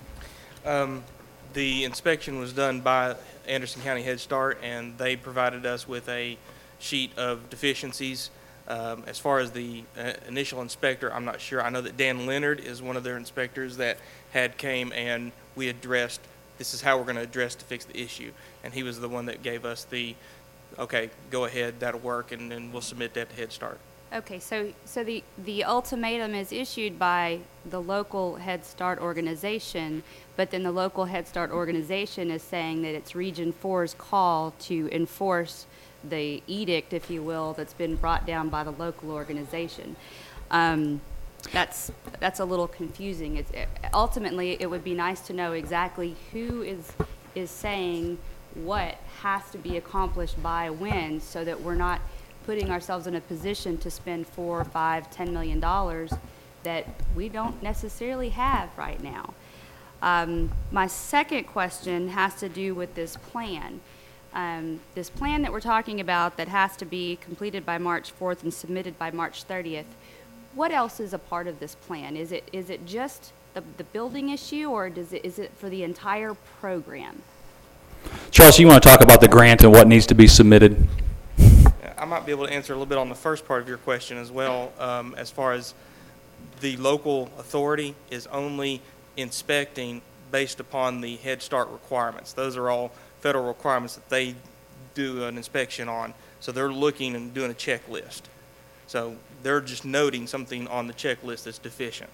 The inspection was done by Anderson County Head Start, and they provided us with a sheet of deficiencies. As far as the initial inspector, I'm not sure. I know that Dan Leonard is one of their inspectors that came and we addressed, this is how we're going to address to fix the issue. And he was the one that gave us the, okay, go ahead, that'll work, and then we'll submit that to Head Start. Okay, so the ultimatum is issued by the local Head Start organization, but then the local Head Start organization is saying that it's Region 4's call to enforce the edict, if you will, that's been brought down by the local organization. That's a little confusing. Ultimately, it would be nice to know exactly who is saying what has to be accomplished by when, so that we're not putting ourselves in a position to spend $4, $5, $10 million that we don't necessarily have right now. My second question has to do with this plan. This plan that we're talking about that has to be completed by March 4th and submitted by March 30th, what else is a part of this plan? Is it just the building issue, or is it for the entire program? Charles, you want to talk about the grant and what needs to be submitted? I might be able to answer a little bit on the first part of your question as well, as far as the local authority is only inspecting based upon the Head Start requirements. Those are all federal requirements that they do an inspection on. So they're looking and doing a checklist. So they're just noting something on the checklist that's deficient.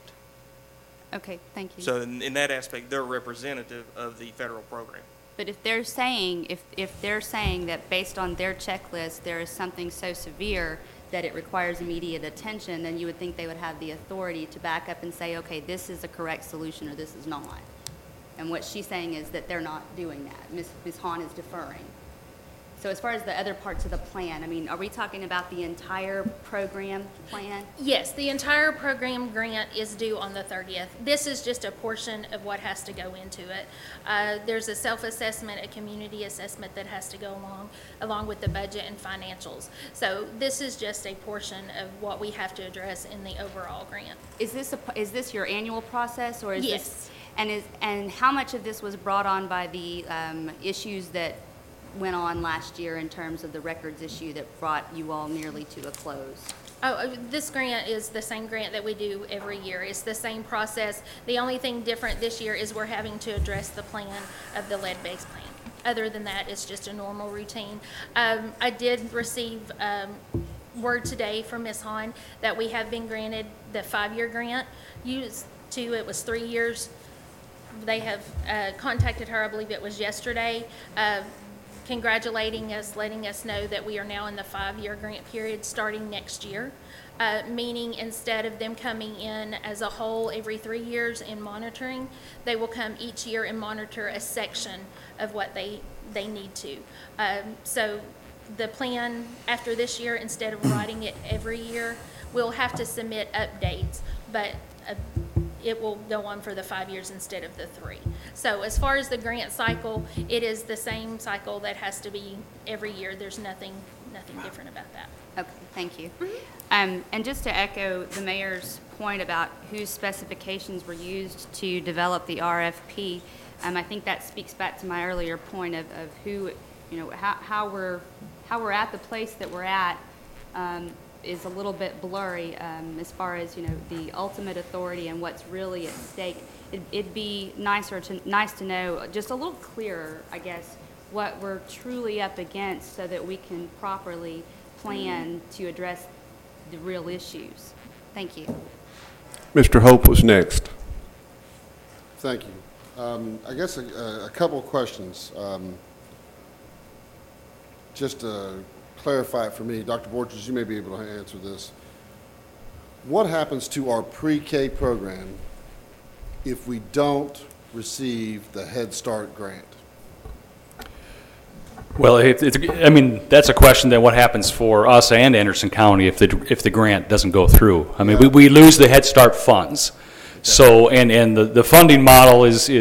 Okay, thank you. So in that aspect, they're representative of the federal program. But if they're saying, if they're saying that based on their checklist, there is something so severe that it requires immediate attention, then you would think they would have the authority to back up and say, okay, this is a correct solution or this is not. And what she's saying is that they're not doing that. Ms. Hahn is deferring. So as far as the other parts of the plan, I mean, are we talking about the entire program plan? Yes, the entire program grant is due on the 30th. This is just a portion of what has to go into it. There's a self-assessment, a community assessment that has to go along with the budget and financials. So this is just a portion of what we have to address in the overall grant. Is this your annual process, or is Yes. this? And how much of this was brought on by the issues that went on last year in terms of the records issue that brought you all nearly to a close? Oh, this grant is the same grant that we do every year. It's the same process. The only thing different this year is we're having to address the plan of the lead-based plan. Other than that, it's just a normal routine. I did receive word today from Ms. Hahn that we have been granted the 5-year grant. It was 3 years. They have contacted her, I believe it was yesterday, congratulating us, letting us know that we are now in the 5-year grant period starting next year, meaning instead of them coming in as a whole every 3 years and monitoring, they will come each year and monitor a section of what they need to. So the plan after this year, instead of writing it every year, we'll have to submit updates, but it will go on for the 5 years instead of the 3. So as far as the grant cycle, it is the same cycle that has to be every year. There's nothing different about that. Okay, thank you. And just to echo the mayor's point about whose specifications were used to develop the RFP, I think that speaks back to my earlier point of who, how we're at the place that we're at is a little bit blurry as far as, the ultimate authority and what's really at stake. It'd be nice to know just a little clearer, I guess, what we're truly up against so that we can properly plan to address the real issues. Thank you. Mr. Hope was next. Thank you. I guess a couple of questions. Just to clarify it for me, Dr. Borges, you may be able to answer this. What happens to our pre-K program if we don't receive the Head Start grant? Well, that's a question that what happens for us and Anderson County if the grant doesn't go through. I mean, we lose the Head Start funds. Okay. So, and the funding model is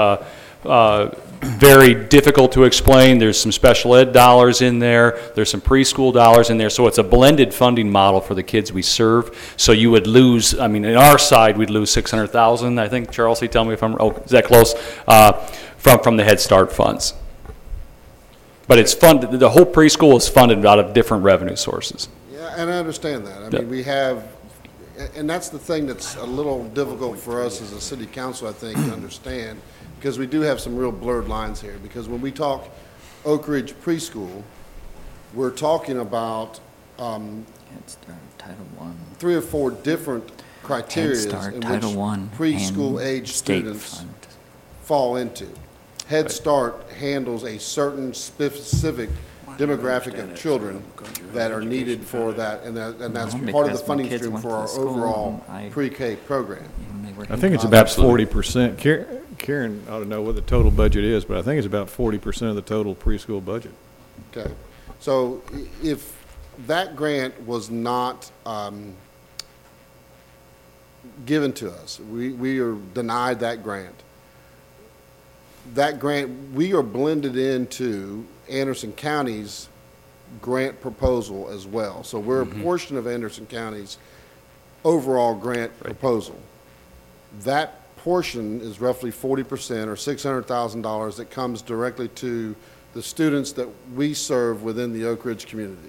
very difficult to explain. There's some special ed dollars in there. There's some preschool dollars in there. So it's a blended funding model for the kids we serve. So you would lose, in our side, we'd lose $600,000. I think, Charles, you tell me if I'm, is that close? From the Head Start funds. But it's funded, the whole preschool is funded out of different revenue sources. Yeah, and I understand that. I mean, we have, and that's the thing that's a little difficult for us as a city council, I think, to understand, because we do have some real blurred lines here. Because when we talk Oak Ridge Preschool, we're talking about Title I. 3 or 4 different criteria in Title I, which preschool age students fall into. Head Start handles a certain specific demographic of children that are needed for that, and that's part of the funding stream for our overall pre-K program. I think it's about 40%. Karen ought to know what the total budget is, but I think it's about 40% of the total preschool budget. Okay. So if that grant was not given to us, we are denied that grant. That grant, we are blended into Anderson County's grant proposal as well. So we're a portion of Anderson County's overall grant proposal. That portion is roughly 40% or $600,000 that comes directly to the students that we serve within the Oak Ridge community.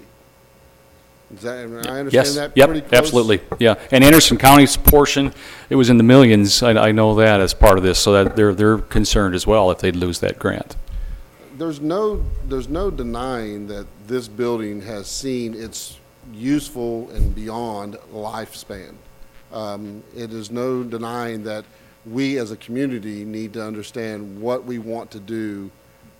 Is that, I understand Yes, that yep, pretty close? absolutely, yeah. And Anderson County's portion, it was in the millions, I know that as part of this, so that they're concerned as well if they'd lose that grant. There's no denying that this building has seen its useful and beyond lifespan. It is no denying that we as a community need to understand what we want to do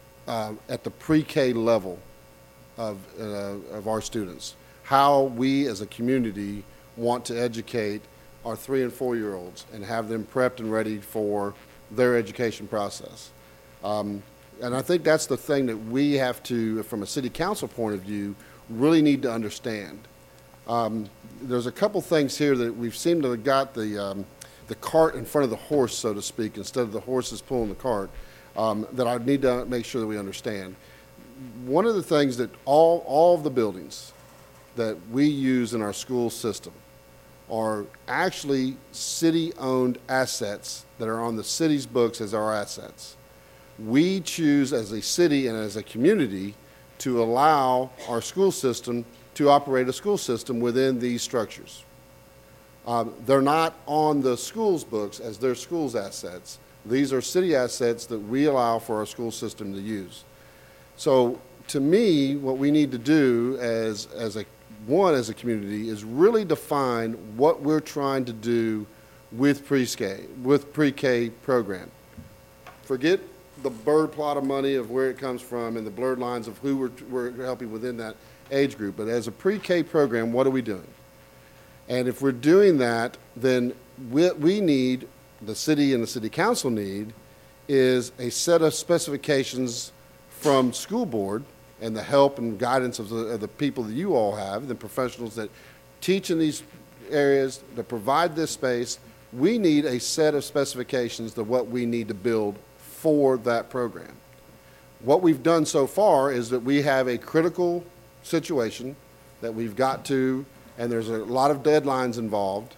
at the pre-K level of our students. How we as a community want to educate our 3- and 4-year-olds and have them prepped and ready for their education process. And I think that's the thing that we have to, from a city council point of view, really need to understand. There's a couple things here that we've seemed to have got the cart in front of the horse, so to speak, instead of the horses pulling the cart, that I need to make sure that we understand. One of the things that all of the buildings that we use in our school system are actually city-owned assets that are on the city's books as our assets. We choose as a city and as a community to allow our school system to operate a school system within these structures. They're not on the school's books as their school's assets. These are city assets that we allow for our school system to use. So to me, what we need to do as a community is really define what we're trying to do with pre-K program. Forget the bird plot of money of where it comes from and the blurred lines of who we're helping within that age group. But as a pre-K program, what are we doing? And if we're doing that, then what we need, the city and the city council need, is a set of specifications from school board and the help and guidance of the people that you all have, the professionals that teach in these areas, that provide this space. We need a set of specifications of what we need to build for that program. What we've done so far is that we have a critical situation that we've got to, and there's a lot of deadlines involved,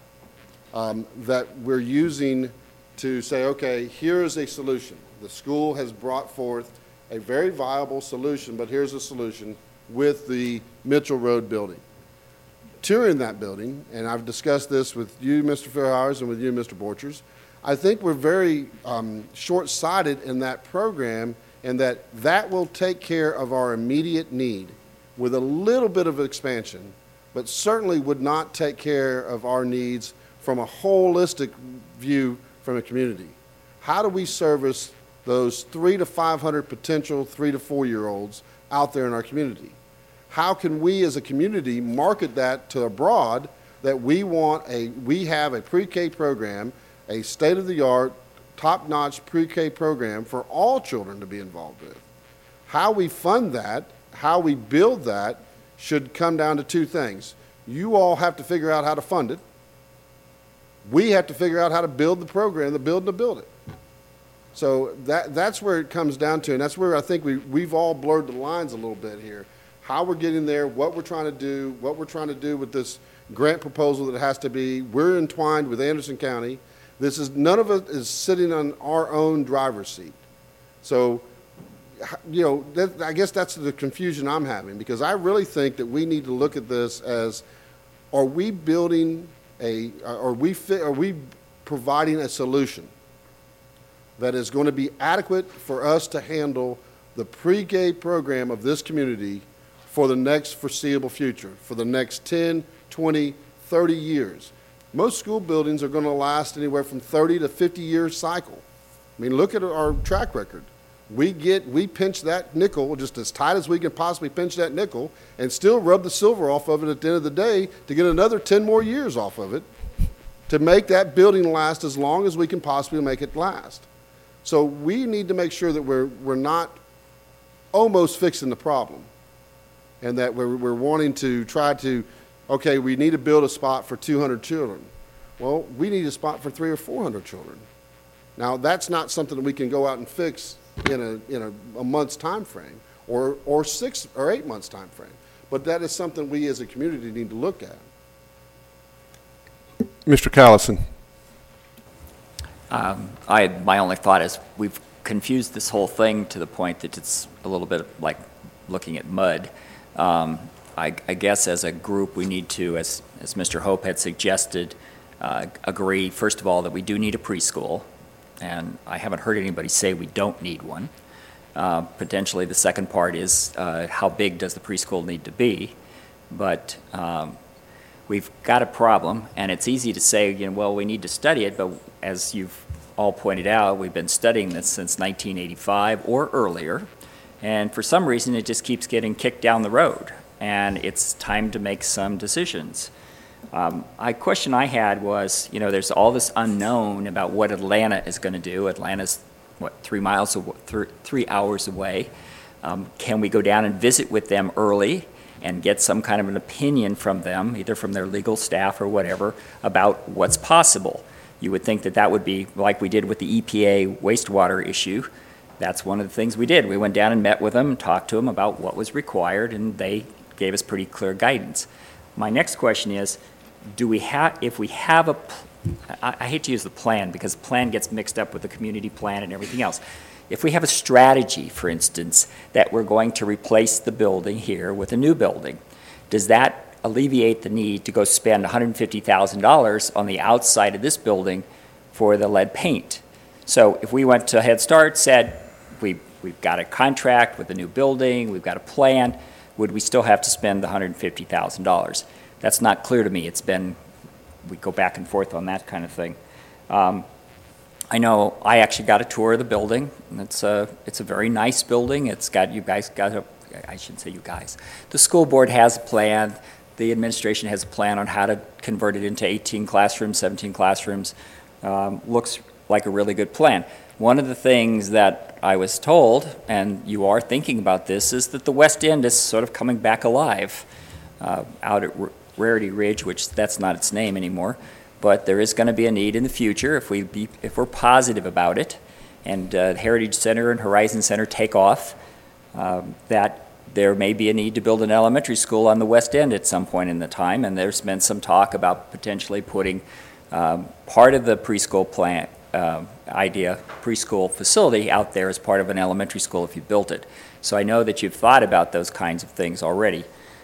that we're using to say, okay, here is a solution. The school has brought forth a very viable solution, but here's a solution with the Mitchell Road building. Touring that building, and I've discussed this with you, Mr. Fairhowers, and with you, Mr. Borchers, I think we're very short-sighted in that program, and that will take care of our immediate need with a little bit of expansion, but certainly would not take care of our needs from a holistic view from a community. How do we service those 300 to 500 potential 3 to 4-year-olds out there in our community? How can we as a community market that to abroad that we have a pre-K program, a state-of-the-art, top-notch pre-K program for all children to be involved with? How we fund that, how we build that, should come down to two things. You all have to figure out how to fund it. We have to figure out how to build the program, the build to build it. So that's where it comes down to, and that's where I think we've all blurred the lines a little bit here. How we're getting there, what we're trying to do, what we're trying to do with this grant proposal that it has to be. We're entwined with Anderson County. None of it is sitting on our own driver's seat. So, I guess that's the confusion I'm having, because I really think that we need to look at this as, are we building are we providing a solution that is going to be adequate for us to handle the pre-K program of this community for the next foreseeable future, for the next 10, 20, 30 years. Most school buildings are going to last anywhere from 30 to 50 year cycle. I mean, look at our track record. We pinch that nickel just as tight as we can possibly pinch that nickel and still rub the silver off of it at the end of the day to get another 10 more years off of it to make that building last as long as we can possibly make it last. So we need to make sure that we're not almost fixing the problem, and that we're wanting to try to, okay, we need to build a spot for 200 children. Well, we need a spot for 300 or 400 children. Now, that's not something that we can go out and fix in a month's time frame, or 6 or 8 months time frame. But that is something we as a community need to look at. Mr. Callison. My only thought is we've confused this whole thing to the point that it's a little bit like looking at mud. I guess as a group we need to, as Mr. Hope had suggested, agree, first of all, that we do need a preschool, and I haven't heard anybody say we don't need one. Potentially the second part is how big does the preschool need to be, but we've got a problem, and it's easy to say, well, we need to study it, but as you've all pointed out, we've been studying this since 1985 or earlier, and for some reason it just keeps getting kicked down the road, and it's time to make some decisions. A question I had was, there's all this unknown about what Atlanta is going to do. Atlanta's, 3 hours away. Can we go down and visit with them early and get some kind of an opinion from them, either from their legal staff or whatever, about what's possible? You would think that that would be like we did with the EPA wastewater issue. That's one of the things we did. We went down and met with them and talked to them about what was required, and they gave us pretty clear guidance. My next question is, if we have I hate to use the plan because the plan gets mixed up with the community plan and everything else. If we have a strategy, for instance, that we're going to replace the building here with a new building, does that alleviate the need to go spend $150,000 on the outside of this building for the lead paint? So if we went to Head Start, said we've got a contract with a new building, we've got a plan, would we still have to spend the $150,000? That's not clear to me. We go back and forth on that kind of thing. I know I actually got a tour of the building. It's a very nice building. I shouldn't say you guys. The school board has a plan. The administration has a plan on how to convert it into 18 classrooms, 17 classrooms. Looks like a really good plan. One of the things that I was told, and you are thinking about this, is that the West End is sort of coming back alive out at Rarity Ridge, which that's not its name anymore. But there is going to be a need in the future if we're positive about it, and Heritage Center and Horizon Center take off, that there may be a need to build an elementary school on the West End at some point in the time, and there's been some talk about potentially putting part of the preschool preschool facility out there as part of an elementary school if you built it. So I know that you've thought about those kinds of things already.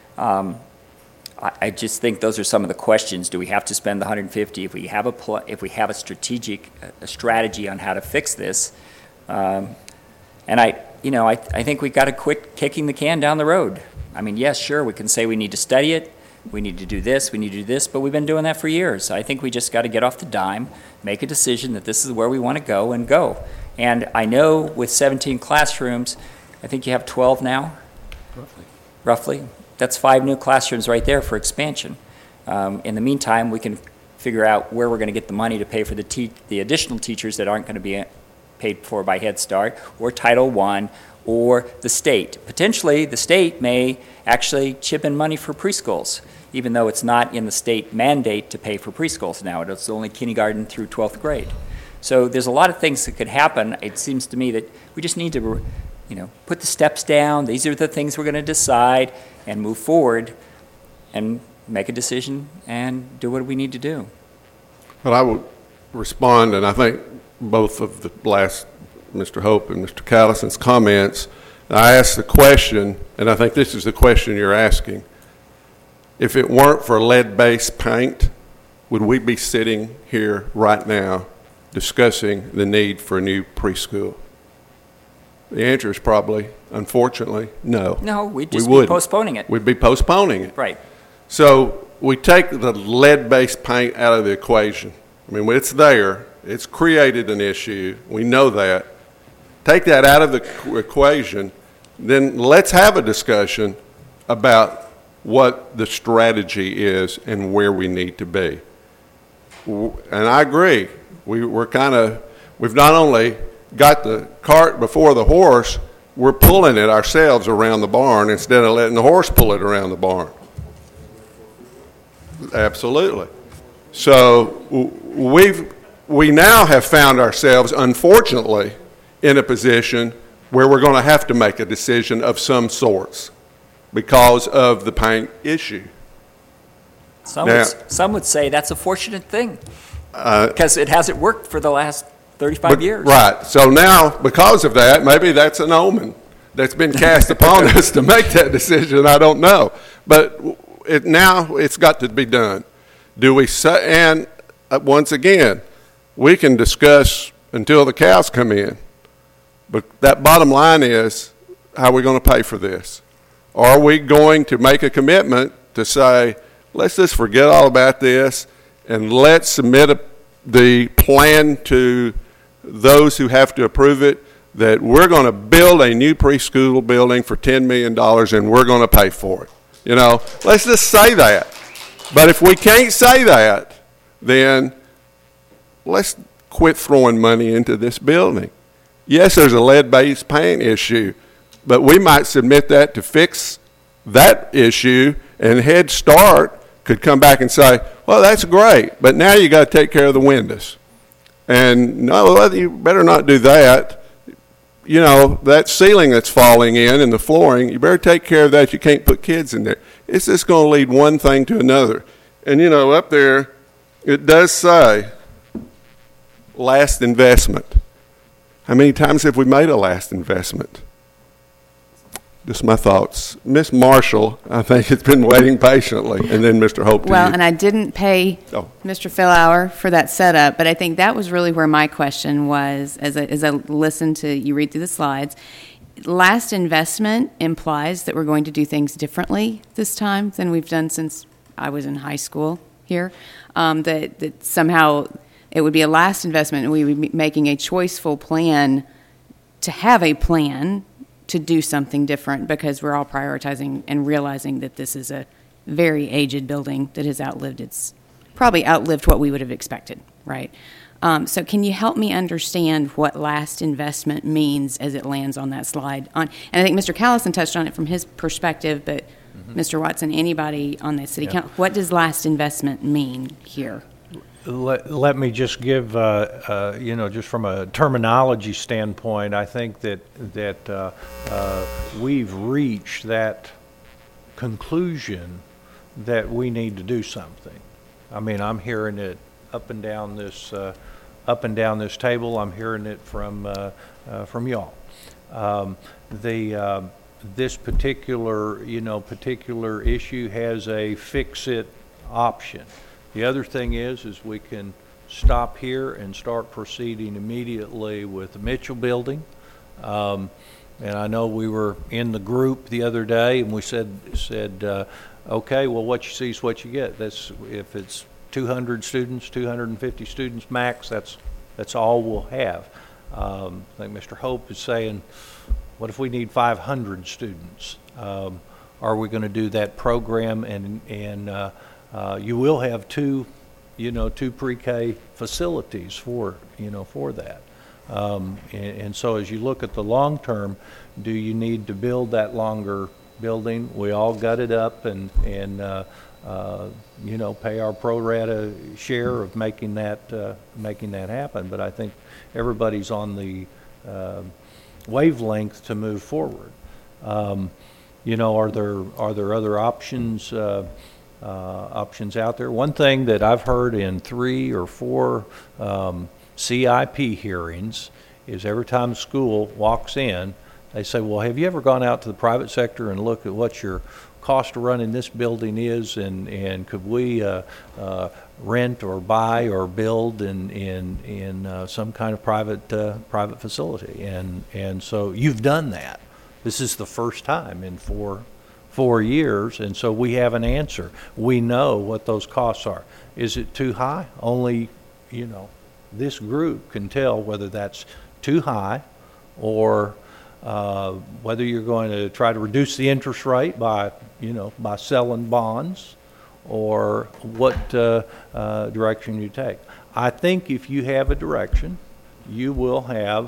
I just think those are some of the questions. Do we have to spend the $150,000 if we have a strategy on how to fix this? And I think we got to quit kicking the can down the road. I mean, yes, sure, we can say we need to study it, we need to do this, we need to do this, but we've been doing that for years. I think we just got to get off the dime, make a decision that this is where we want to go, and go. And I know with 17 classrooms, I think you have 12 now? Roughly. That's 5 new classrooms right there for expansion. In the meantime, we can figure out where we're going to get the money to pay for the additional teachers that aren't going to be paid for by Head Start or Title I or the state. Potentially, the state may actually chip in money for preschools, even though it's not in the state mandate to pay for preschools now. It's only kindergarten through 12th grade. So there's a lot of things that could happen. It seems to me that we just need to put the steps down. These are the things we're going to decide and move forward and make a decision and do what we need to do. Well, I will respond, and I think both of the last Mr. Hope and Mr. Callison's comments, I asked the question, and I think this is the question you're asking. If it weren't for lead-based paint, would we be sitting here right now discussing the need for a new preschool? The answer is probably, unfortunately, no. No, we'd just be postponing it. We'd be postponing it. Right. So we take the lead-based paint out of the equation. I mean, it's there. It's created an issue. We know that. Take that out of the equation, then let's have a discussion about what the strategy is and where we need to be. And I agree. We've not only got the cart before the horse, we're pulling it ourselves around the barn instead of letting the horse pull it around the barn. Absolutely. So we now have found ourselves, unfortunately, in a position where we're going to have to make a decision of some sorts because of the paint issue. Some would say that's a fortunate thing because it hasn't worked for the last 35 years. Right. So now, because of that, maybe that's an omen that's been cast upon us to make that decision. I don't know. But now it's got to be done. Do we say, and once again, we can discuss until the cows come in. But that bottom line is, how are we going to pay for this? Are we going to make a commitment to say, let's just forget all about this and let's submit the plan to those who have to approve it, that we're going to build a new preschool building for $10 million and we're going to pay for it? You know, let's just say that. But if we can't say that, then let's quit throwing money into this building. Yes, there's a lead-based paint issue, but we might submit that to fix that issue, and Head Start could come back and say, well, that's great, but now you got to take care of the windows. And no, you better not do that. You know, that ceiling that's falling in and the flooring, you better take care of that. You can't put kids in there. It's just going to lead one thing to another. And, you know, up there, it does say last investment. How many times have we made a last investment? Just my thoughts. Miss Marshall, I think, has been waiting patiently, and then Mr. Hope to Well, you. and I didn't pay Mr. Philauer for that setup, but I think that was really where my question was as I listened to you read through the slides. Last investment implies that we're going to do things differently this time than we've done since I was in high school here, that somehow it would be a last investment and we would be making a choiceful plan to have a plan to do something different because we're all prioritizing and realizing that this is a very aged building that has probably outlived what we would have expected, right? So can you help me understand what last investment means as it lands on that slide? And I think Mr. Callison touched on it from his perspective, but Mr. Watson, anybody on the city council, what does last investment mean here? Let me just give, just from a terminology standpoint, I think that we've reached that conclusion that we need to do something. I mean, I'm hearing it up and down this table. I'm hearing it from y'all. This particular issue has a fix-it option. The other thing is we can stop here and start proceeding immediately with the Mitchell building. And I know we were in the group the other day and we said, okay, well, what you see is what you get. If it's 200 students, 250 students max, that's all we'll have. I think Mr. Hope is saying, what if we need 500 students? Are we going to do that program? And you will have two pre-K facilities for that. And so as you look at the long term, do you need to build that longer building? We all gut it up and pay our pro rata share of making that happen. But I think everybody's on the wavelength to move forward. Are there other options? Options out there. One thing that I've heard in 3 or 4 CIP hearings is every time the school walks in, they say, well, have you ever gone out to the private sector and looked at what your cost to run in this building is, and could we rent or buy or build in some kind of private facility? And so you've done that. This is the first time in 4 years, and so we have an answer. We know what those costs are. Is it too high? Only, this group can tell whether that's too high or whether you're going to try to reduce the interest rate by selling bonds, or what direction you take. I think if you have a direction, you will have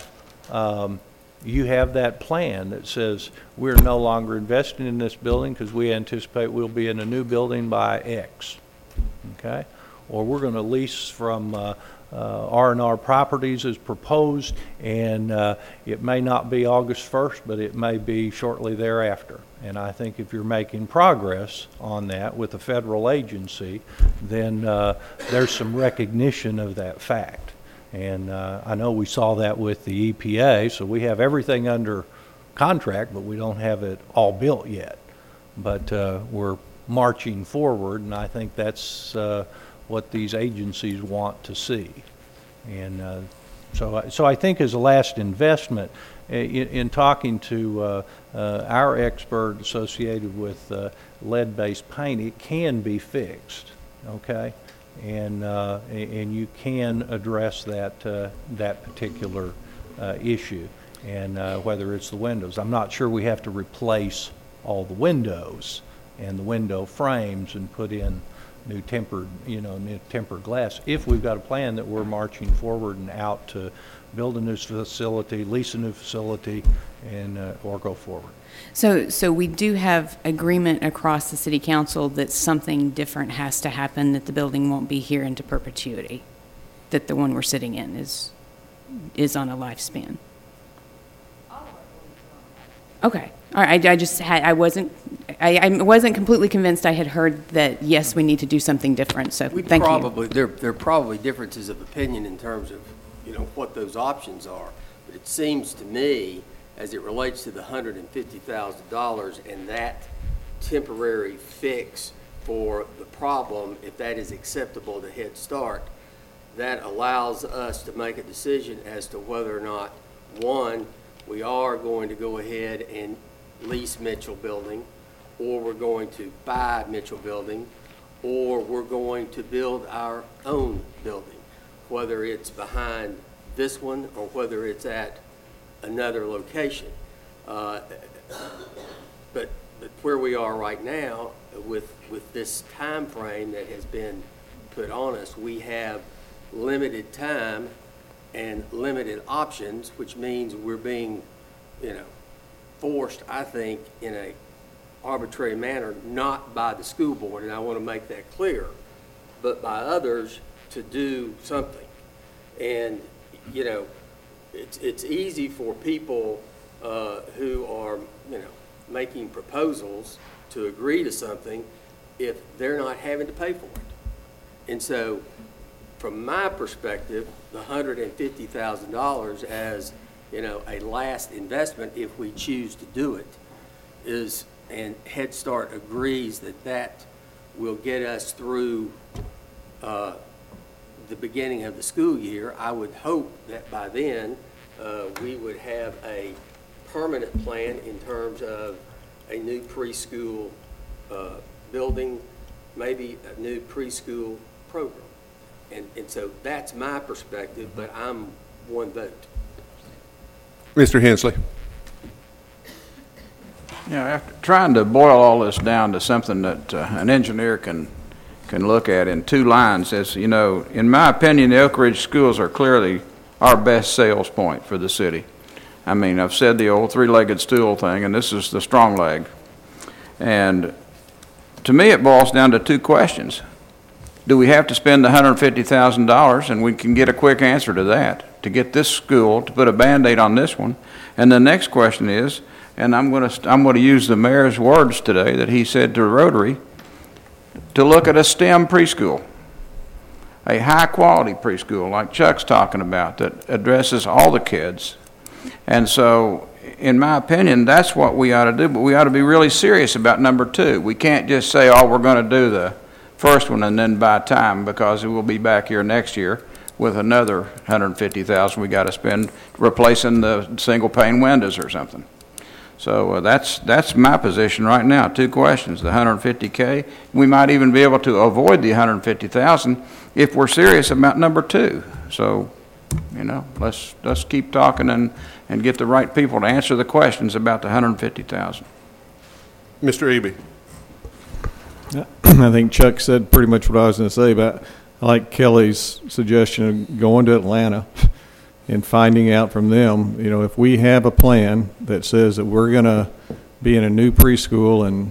you have that plan that says we're no longer investing in this building because we anticipate we'll be in a new building by X, okay? Or we're going to lease from R&R Properties as proposed, and it may not be August 1st, but it may be shortly thereafter. And I think if you're making progress on that with a federal agency, then there's some recognition of that fact. And I know we saw that with the EPA, so we have everything under contract, but we don't have it all built yet. But we're marching forward, and I think that's what these agencies want to see. And so I think as a last investment, in talking to our expert associated with lead-based paint, it can be fixed, okay? And you can address that that particular issue, and whether it's the windows. I'm not sure we have to replace all the windows and the window frames and put in new tempered glass. If we've got a plan that we're marching forward and out to build a new facility, lease a new facility, and or go forward. So we do have agreement across the city council that something different has to happen, that the building won't be here into perpetuity, that the one we're sitting in is on a lifespan. Okay. All right. I wasn't completely convinced. I had heard that yes, we need to do something different. So thank you. There are probably differences of opinion in terms of what those options are. But it seems to me, as it relates to the $150,000 and that temporary fix for the problem, if that is acceptable to Head Start, that allows us to make a decision as to whether or not, one, we are going to go ahead and lease Mitchell Building, or we're going to buy Mitchell Building, or we're going to build our own building, whether it's behind this one or whether it's at another location. But where we are right now with this time frame that has been put on us, we have limited time and limited options, which means we're being, forced, I think, in a arbitrary manner, not by the school board, and I want to make that clear, but by others to do something. And, it's easy for people who are, making proposals to agree to something if they're not having to pay for it. And so, from my perspective, the $150,000 as, a last investment, if we choose to do it, is, and Head Start agrees that will get us through the beginning of the school year. I would hope that by then we would have a permanent plan in terms of a new preschool building, maybe a new preschool program. And so that's my perspective, but I'm one vote. Mr. Hensley. After trying to boil all this down to something that an engineer can look at in 2 lines, as in my opinion, the Oak Ridge schools are clearly our best sales point for the city. I mean, I've said the old 3-legged stool thing, and this is the strong leg. And to me, it boils down to 2 questions. Do we have to spend the $150,000? And we can get a quick answer to that, to get this school to put a Band-Aid on this one. And the next question is, and I'm going to use the mayor's words today that he said to Rotary, to look at a STEM preschool, a high-quality preschool like Chuck's talking about that addresses all the kids. And so, in my opinion, that's what we ought to do, but we ought to be really serious about number 2. We can't just say, oh, we're going to do the first one and then buy time, because we'll be back here next year with another $150,000 we got to spend replacing the single pane windows or something. So that's my position right now. 2 questions: the $150K. We might even be able to avoid the $150,000 if we're serious about number 2. So, let's keep talking and get the right people to answer the questions about the $150,000. Mr. Eby. I think Chuck said pretty much what I was going to say, but I like Kelly's suggestion of going to Atlanta and finding out from them, if we have a plan that says that we're going to be in a new preschool in,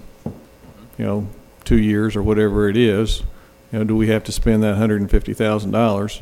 2 years or whatever it is, do we have to spend that $150,000?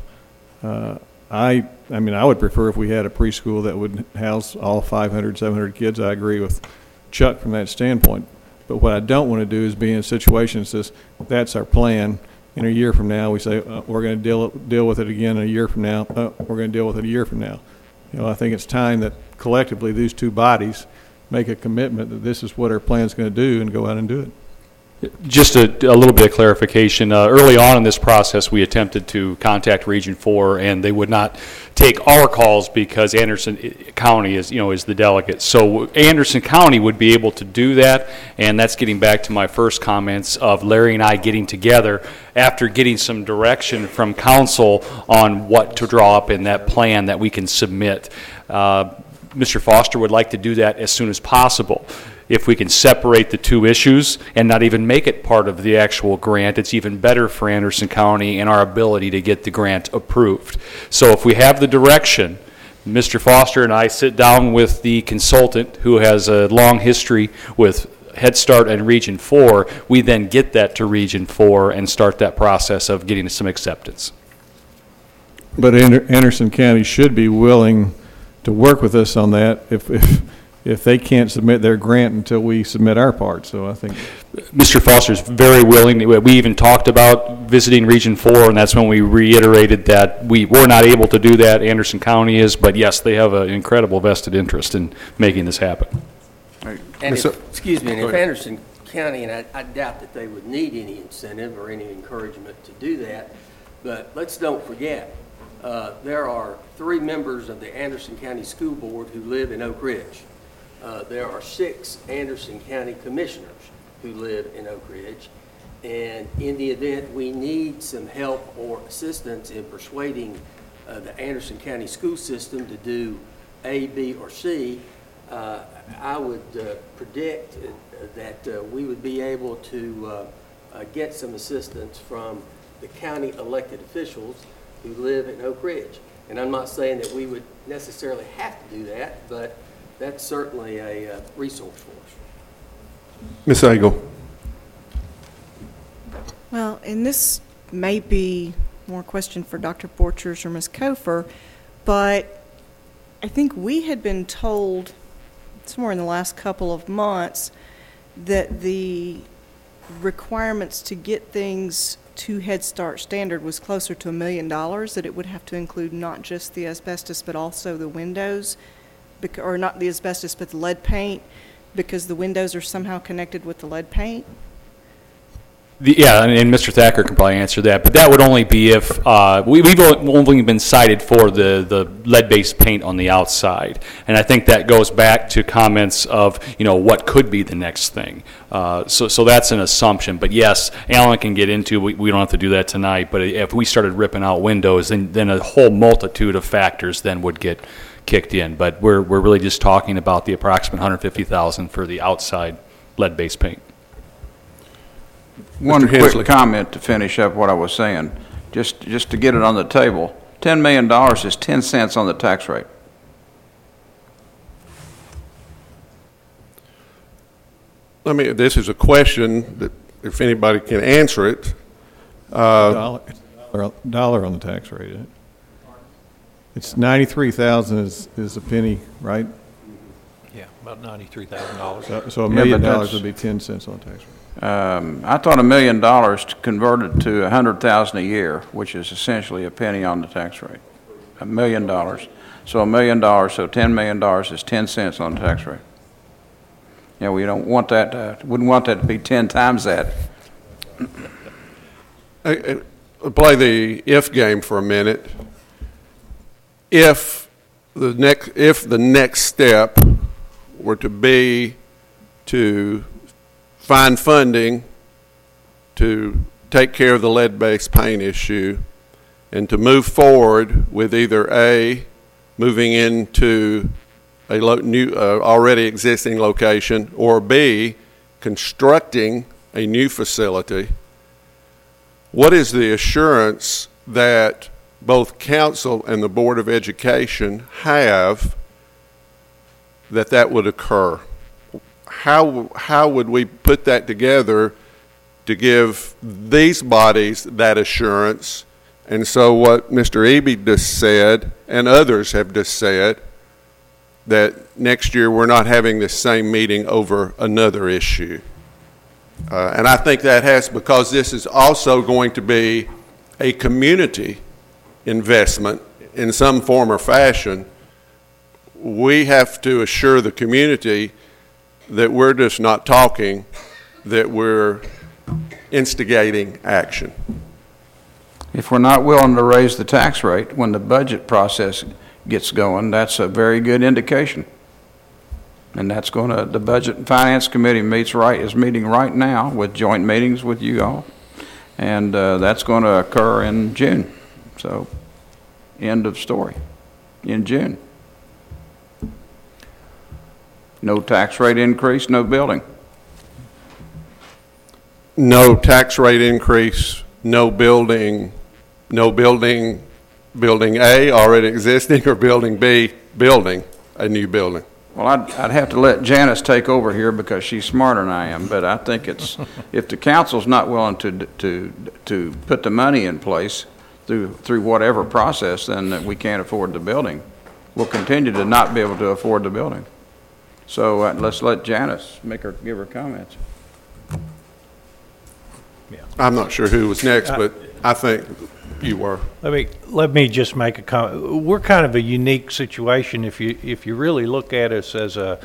I would prefer if we had a preschool that would house all 500, 700 kids. I agree with Chuck from that standpoint. But what I don't want to do is be in a situation that says, that's our plan. In a year from now, we say, we're going to deal with it again a year from now. We're going to deal with it a year from now. I think it's time that collectively these two bodies make a commitment that this is what our plan is going to do and go out and do it. Just a little bit of clarification. Early on in this process, we attempted to contact Region 4, and they would not take our calls because Anderson County is the delegate. So Anderson County would be able to do that, and that's getting back to my first comments of Larry and I getting together after getting some direction from council on what to draw up in that plan that we can submit. Mr. Foster would like to do that as soon as possible. If we can separate the two issues and not even make it part of the actual grant, it's even better for Anderson County and our ability to get the grant approved. So if we have the direction, Mr. Foster and I sit down with the consultant who has a long history with Head Start and Region 4, we then get that to Region 4 and start that process of getting some acceptance. But Anderson County should be willing to work with us on that if they can't submit their grant until we submit our part. So I think Mr. Foster is very willing. We even talked about visiting Region 4, and that's when we reiterated that we were not able to do that. Anderson County is, but yes, they have an incredible vested interest in making this happen. And if Anderson County, and I doubt that they would need any incentive or any encouragement to do that, but let's don't forget, there are 3 members of the Anderson County School Board who live in Oak Ridge. There are 6 Anderson County commissioners who live in Oak Ridge. And in the event we need some help or assistance in persuading the Anderson County school system to do A, B, or C, I would predict that we would be able to get some assistance from the county elected officials who live in Oak Ridge. And I'm not saying that we would necessarily have to do that, but that's certainly a resource for us. Ms. Agel. Well, and this may be more a question for Dr. Borchers or Ms. Kofer, but I think we had been told somewhere in the last couple of months that the requirements to get things to Head Start standard was closer to $1 million, that it would have to include not just the asbestos but also the windows, or not the asbestos but the lead paint, because the windows are somehow connected with the lead paint. Yeah, and Mr. Thacker can probably answer that, but that would only be if we've only been cited for the lead-based paint on the outside, and I think that goes back to comments of what could be the next thing. So that's an assumption, but yes, Alan can get into. We don't have to do that tonight, but if we started ripping out windows, then a whole multitude of factors then would get kicked in. But we're really just talking about the approximate $150,000 for the outside lead-based paint. One quick comment to finish up what I was saying, just to get it on the table. $10 million is 10 cents on the tax rate. This is a question that if anybody can answer it. $1 on the tax rate, isn't it? It's $93,000 is a penny, right? Yeah, about $93,000. So $1 million would be 10 cents on the tax rate. I thought $1 million converted to $100,000 a year, which is essentially a penny on the tax rate. $1 million. So $1 million, so $10 million is 10 cents on the tax rate. Yeah, we don't want that. Wouldn't want that to be 10 times that. Play the if game for a minute. If the next step were to be to find funding to take care of the lead-based paint issue and to move forward with either A, moving into a new already existing location, or B, constructing a new facility, what is the assurance that both council and the Board of Education have that would occur? How would we put that together to give these bodies that assurance? And so what Mr. Eby just said, and others have just said, that next year we're not having this same meeting over another issue. And I think that has, because this is also going to be a community investment in some form or fashion, we have to assure the community that we're just not talking, that we're instigating action. If we're not willing to raise the tax rate when the budget process gets going, that's a very good indication. And that's going to, the Budget and Finance Committee is meeting right now with joint meetings with you all. And that's going to occur in June. So, end of story, in June. No tax rate increase, no building. No tax rate increase, no building, building A already existing, or building B, building a new building. Well, I'd have to let Janice take over here because she's smarter than I am, but I think it's, if the council's not willing to put the money in place through whatever process, then we can't afford the building. We'll continue to not be able to afford the building. So let's let Janice give her comments. I'm not sure who was next, but I think you were. Let me just make a comment. We're kind of a unique situation if you really look at us as a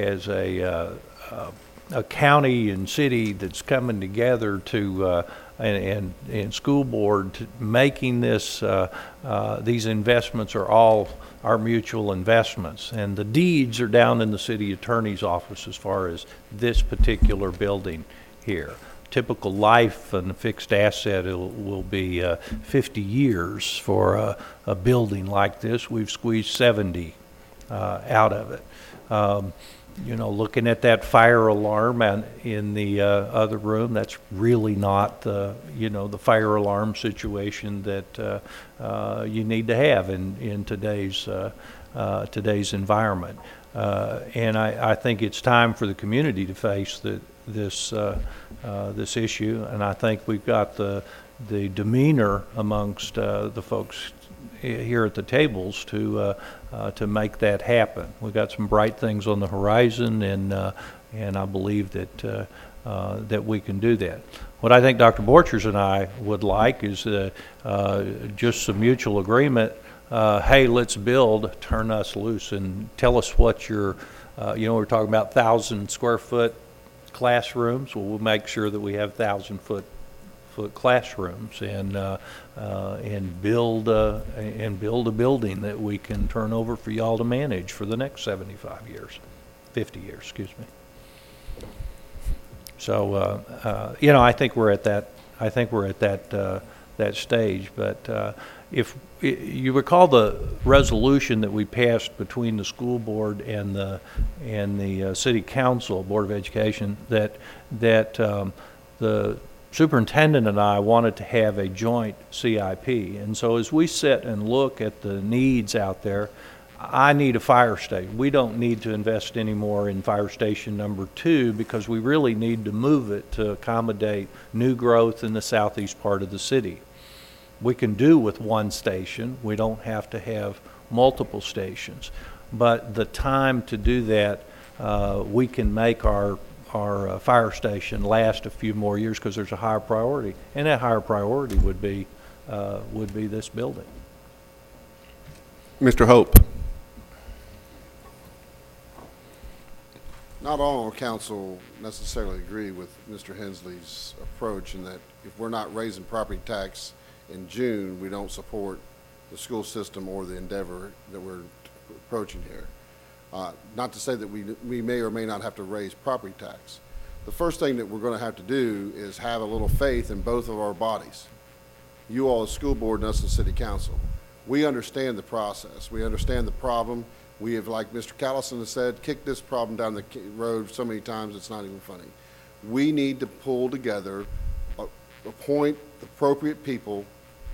county and city that's coming together to and school board to making this these investments are all our mutual investments, and the deeds are down in the city attorney's office as far as this particular building here. Typical life and fixed asset will be 50 years for a building like this. We've squeezed 70 out of it. You know, looking at that fire alarm and in the other room, that's really not the fire alarm situation that you need to have in today's environment. And I think it's time for the community to face this issue, and I think we've got the demeanor amongst the folks here at the tables to make that happen. We've got some bright things on the horizon, and I believe that we can do that. What I think Dr. Borchers and I would like is just some mutual agreement. Hey, let's build, turn us loose, and tell us what your, we're talking about 1,000 square foot classrooms. Well, we'll make sure that we have 1,000 foot classrooms and build a building that we can turn over for y'all to manage for the next 75 years, 50 years, excuse me. So I think we're at that. I think we're at that stage. But if you recall the resolution that we passed between the school board and the city council, Board of Education, that the superintendent and I wanted to have a joint CIP. And so as we sit and look at the needs out there, I need a fire station. We don't need to invest any more in fire station number 2 because we really need to move it to accommodate new growth in the southeast part of the city. We can do with one station. We don't have to have multiple stations. But the time to do that, we can make our fire station last a few more years because there's a higher priority, and that higher priority would be this building. Mr. Hope. Not all on council necessarily agree with Mr. Hensley's approach in that if we're not raising property tax in June, we don't support the school system or the endeavor that we're approaching here. Not to say that we may or may not have to raise property tax. The first thing that we're going to have to do is have a little faith in both of our bodies. You all as school board and us as city council. We understand the process. We understand the problem. We have, like Mr. Callison has said, kicked this problem down the road so many times it's not even funny. We need to pull together, appoint appropriate people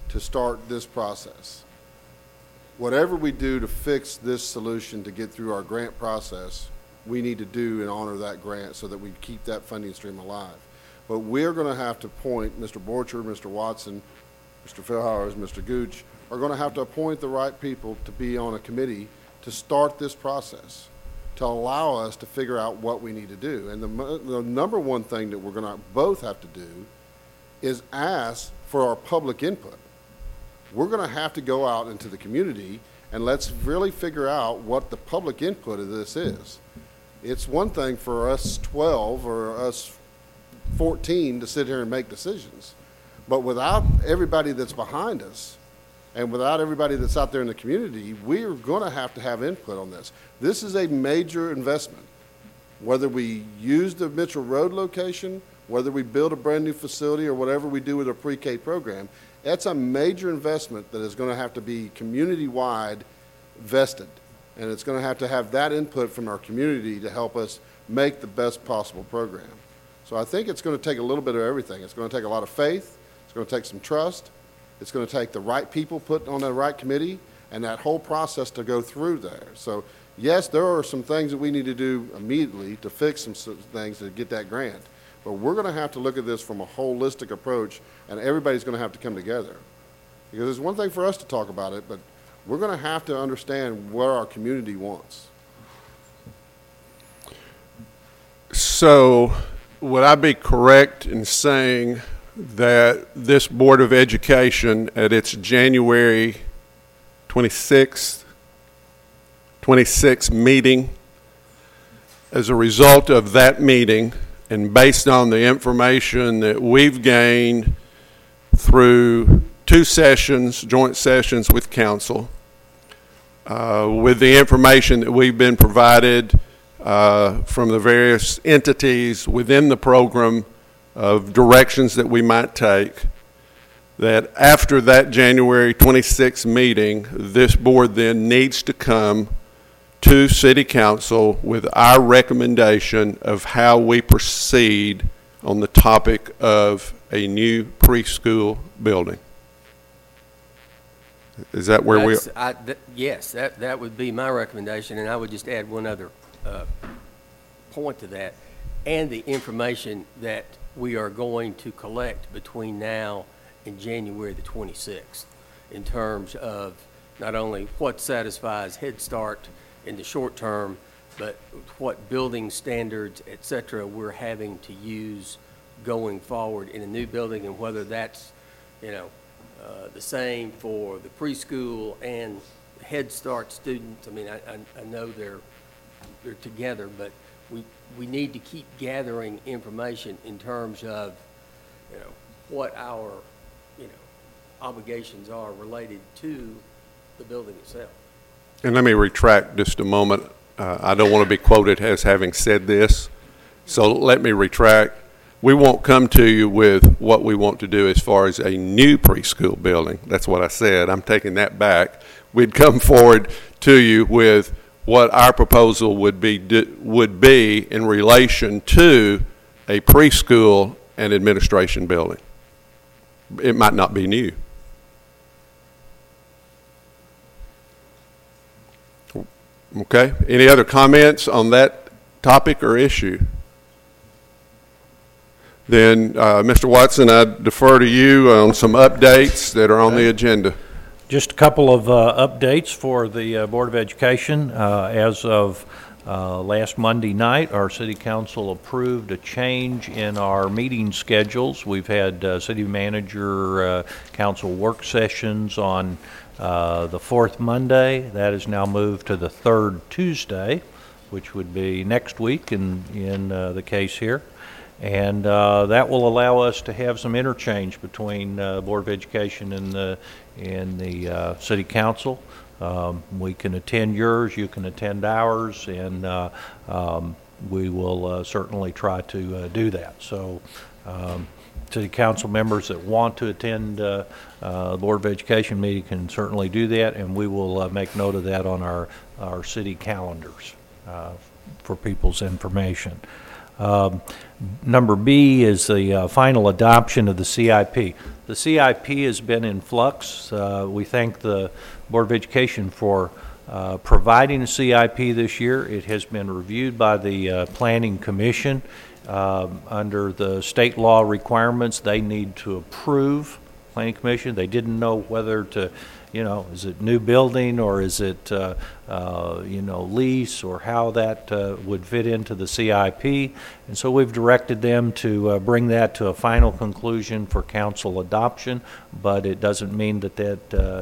to start this process. Whatever we do to fix this solution to get through our grant process, we need to do and honor that grant so that we keep that funding stream alive. But we're going to have to appoint Mr. Borcher, Mr. Watson, Mr. Philhowers, Mr. Gooch, are going to have to appoint the right people to be on a committee to start this process, to allow us to figure out what we need to do. And the number one thing that we're going to both have to do is ask for our public input. We're going to have to go out into the community and let's really figure out what the public input of this is. It's one thing for us 12 or us 14 to sit here and make decisions, but without everybody that's behind us and without everybody that's out there in the community, we're going to have input on this. This is a major investment. Whether we use the Mitchell Road location, whether we build a brand new facility or whatever we do with our pre-K program, that's a major investment that is going to have to be community-wide vested. And it's going to have that input from our community to help us make the best possible program. So I think it's going to take a little bit of everything. It's going to take a lot of faith. It's going to take some trust. It's going to take the right people put on the right committee and that whole process to go through there. So yes, there are some things that we need to do immediately to fix some things to get that grant. But we're going to have to look at this from a holistic approach, and everybody's going to have to come together. Because it's one thing for us to talk about it, but we're going to have to understand what our community wants. So would I be correct in saying that this Board of Education at its January 26th meeting, as a result of that meeting and based on the information that we've gained through 2 sessions, joint sessions with council, with the information that we've been provided from the various entities within the program of directions that we might take, that after that January 26th meeting, this board then needs to come to City Council with our recommendation of how we proceed on the topic of a new preschool building. Is that where we are? Yes, that would be my recommendation, and I would just add one other point to that, and the information that we are going to collect between now and January the 26th in terms of not only what satisfies Head Start in the short term, but what building standards, et cetera, we're having to use going forward in a new building, and whether that's, the same for the preschool and Head Start students. I mean, I know they're together, but we need to keep gathering information in terms of, what our, obligations are related to the building itself. And let me retract just a moment. I don't want to be quoted as having said this, so let me retract. We won't come to you with what we want to do as far as a new preschool building. That's what I said. I'm taking that back. We'd come forward to you with what our proposal would be in relation to a preschool and administration building. It might not be new. Okay. Any other comments on that topic or issue? Then, Mr. Watson, I defer to you on some updates that are on the agenda. Just a couple of updates for the Board of Education. As of last Monday night, our City Council approved a change in our meeting schedules. We've had City Manager Council work sessions on the 4th Monday. That is now moved to the 3rd Tuesday, which would be next week in the case here. And that will allow us to have some interchange between Board of Education and the City Council. We can attend yours, you can attend ours, and we will certainly try to do that. So City Council members that want to attend the Board of Education meeting can certainly do that, and we will make note of that on our city calendars for people's information. Number B is the final adoption of the CIP. The CIP has been in flux. We thank the Board of Education for providing a CIP this year. It has been reviewed by the Planning Commission. Under the state law requirements, they need to approve. Planning Commission, they didn't know whether to, is it new building or is it, lease, or how that would fit into the CIP. And so we've directed them to bring that to a final conclusion for council adoption, but it doesn't mean that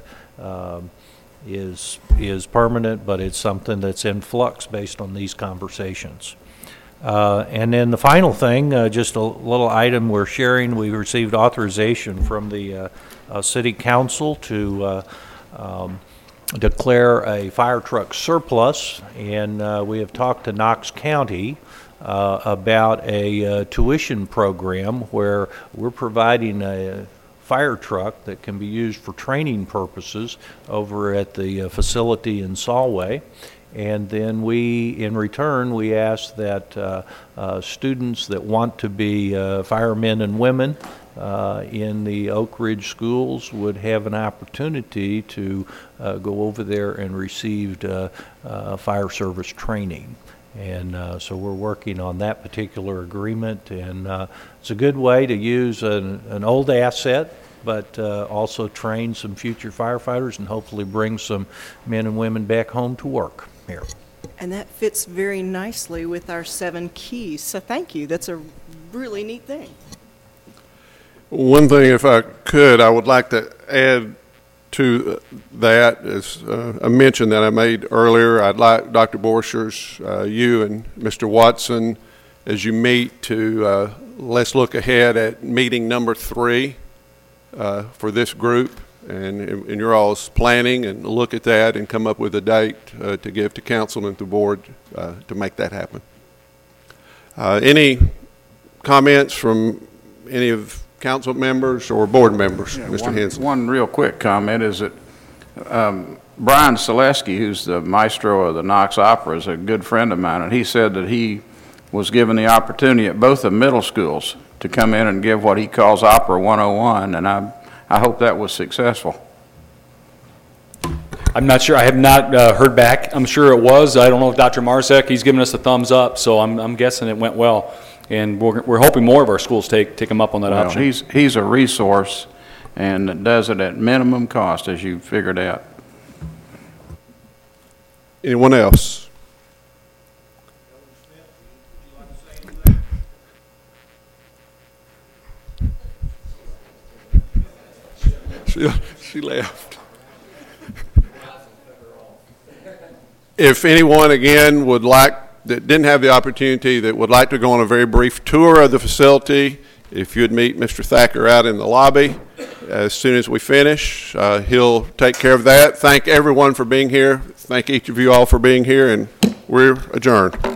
is permanent, but it's something that's in flux based on these conversations. And then the final thing, just a little item we're sharing, we received authorization from the City Council to declare a fire truck surplus, and we have talked to Knox County about a tuition program where we're providing a fire truck that can be used for training purposes over at the facility in Solway. And then in return, we ask that students that want to be firemen and women in the Oak Ridge schools would have an opportunity to go over there and receive fire service training. And so we're working on that particular agreement, and it's a good way to use an old asset, but also train some future firefighters and hopefully bring some men and women back home to work here. And that fits very nicely with our 7 keys, so thank you. That's a really neat thing. One thing, if I could, I would like to add to that is a mention that I made earlier. I'd like Dr. Borchers, you and Mr. Watson, as you meet, to let's look ahead at meeting number 3 for this group, and you're all's planning, and look at that and come up with a date to give to council and the board to make that happen. Any comments from any of council members or board members? Yeah, Mr. Henson. One real quick comment is that Brian Selesky, who's the maestro of the Knox Opera, is a good friend of mine, and he said that he was given the opportunity at both the middle schools to come in and give what he calls Opera 101, and I hope that was successful. I'm not sure. I have not heard back. I'm sure it was. I don't know if Dr. Marzek, he's given us a thumbs up, so I'm guessing it went well. And we're hoping more of our schools take him up on that option. He's a resource and does it at minimum cost, as you figured out. Anyone else? She left. If anyone, again, that didn't have the opportunity, that would like to go on a very brief tour of the facility, if you'd meet Mr. Thacker out in the lobby as soon as we finish, he'll take care of that. Thank everyone for being here. Thank each of you all for being here, and we're adjourned.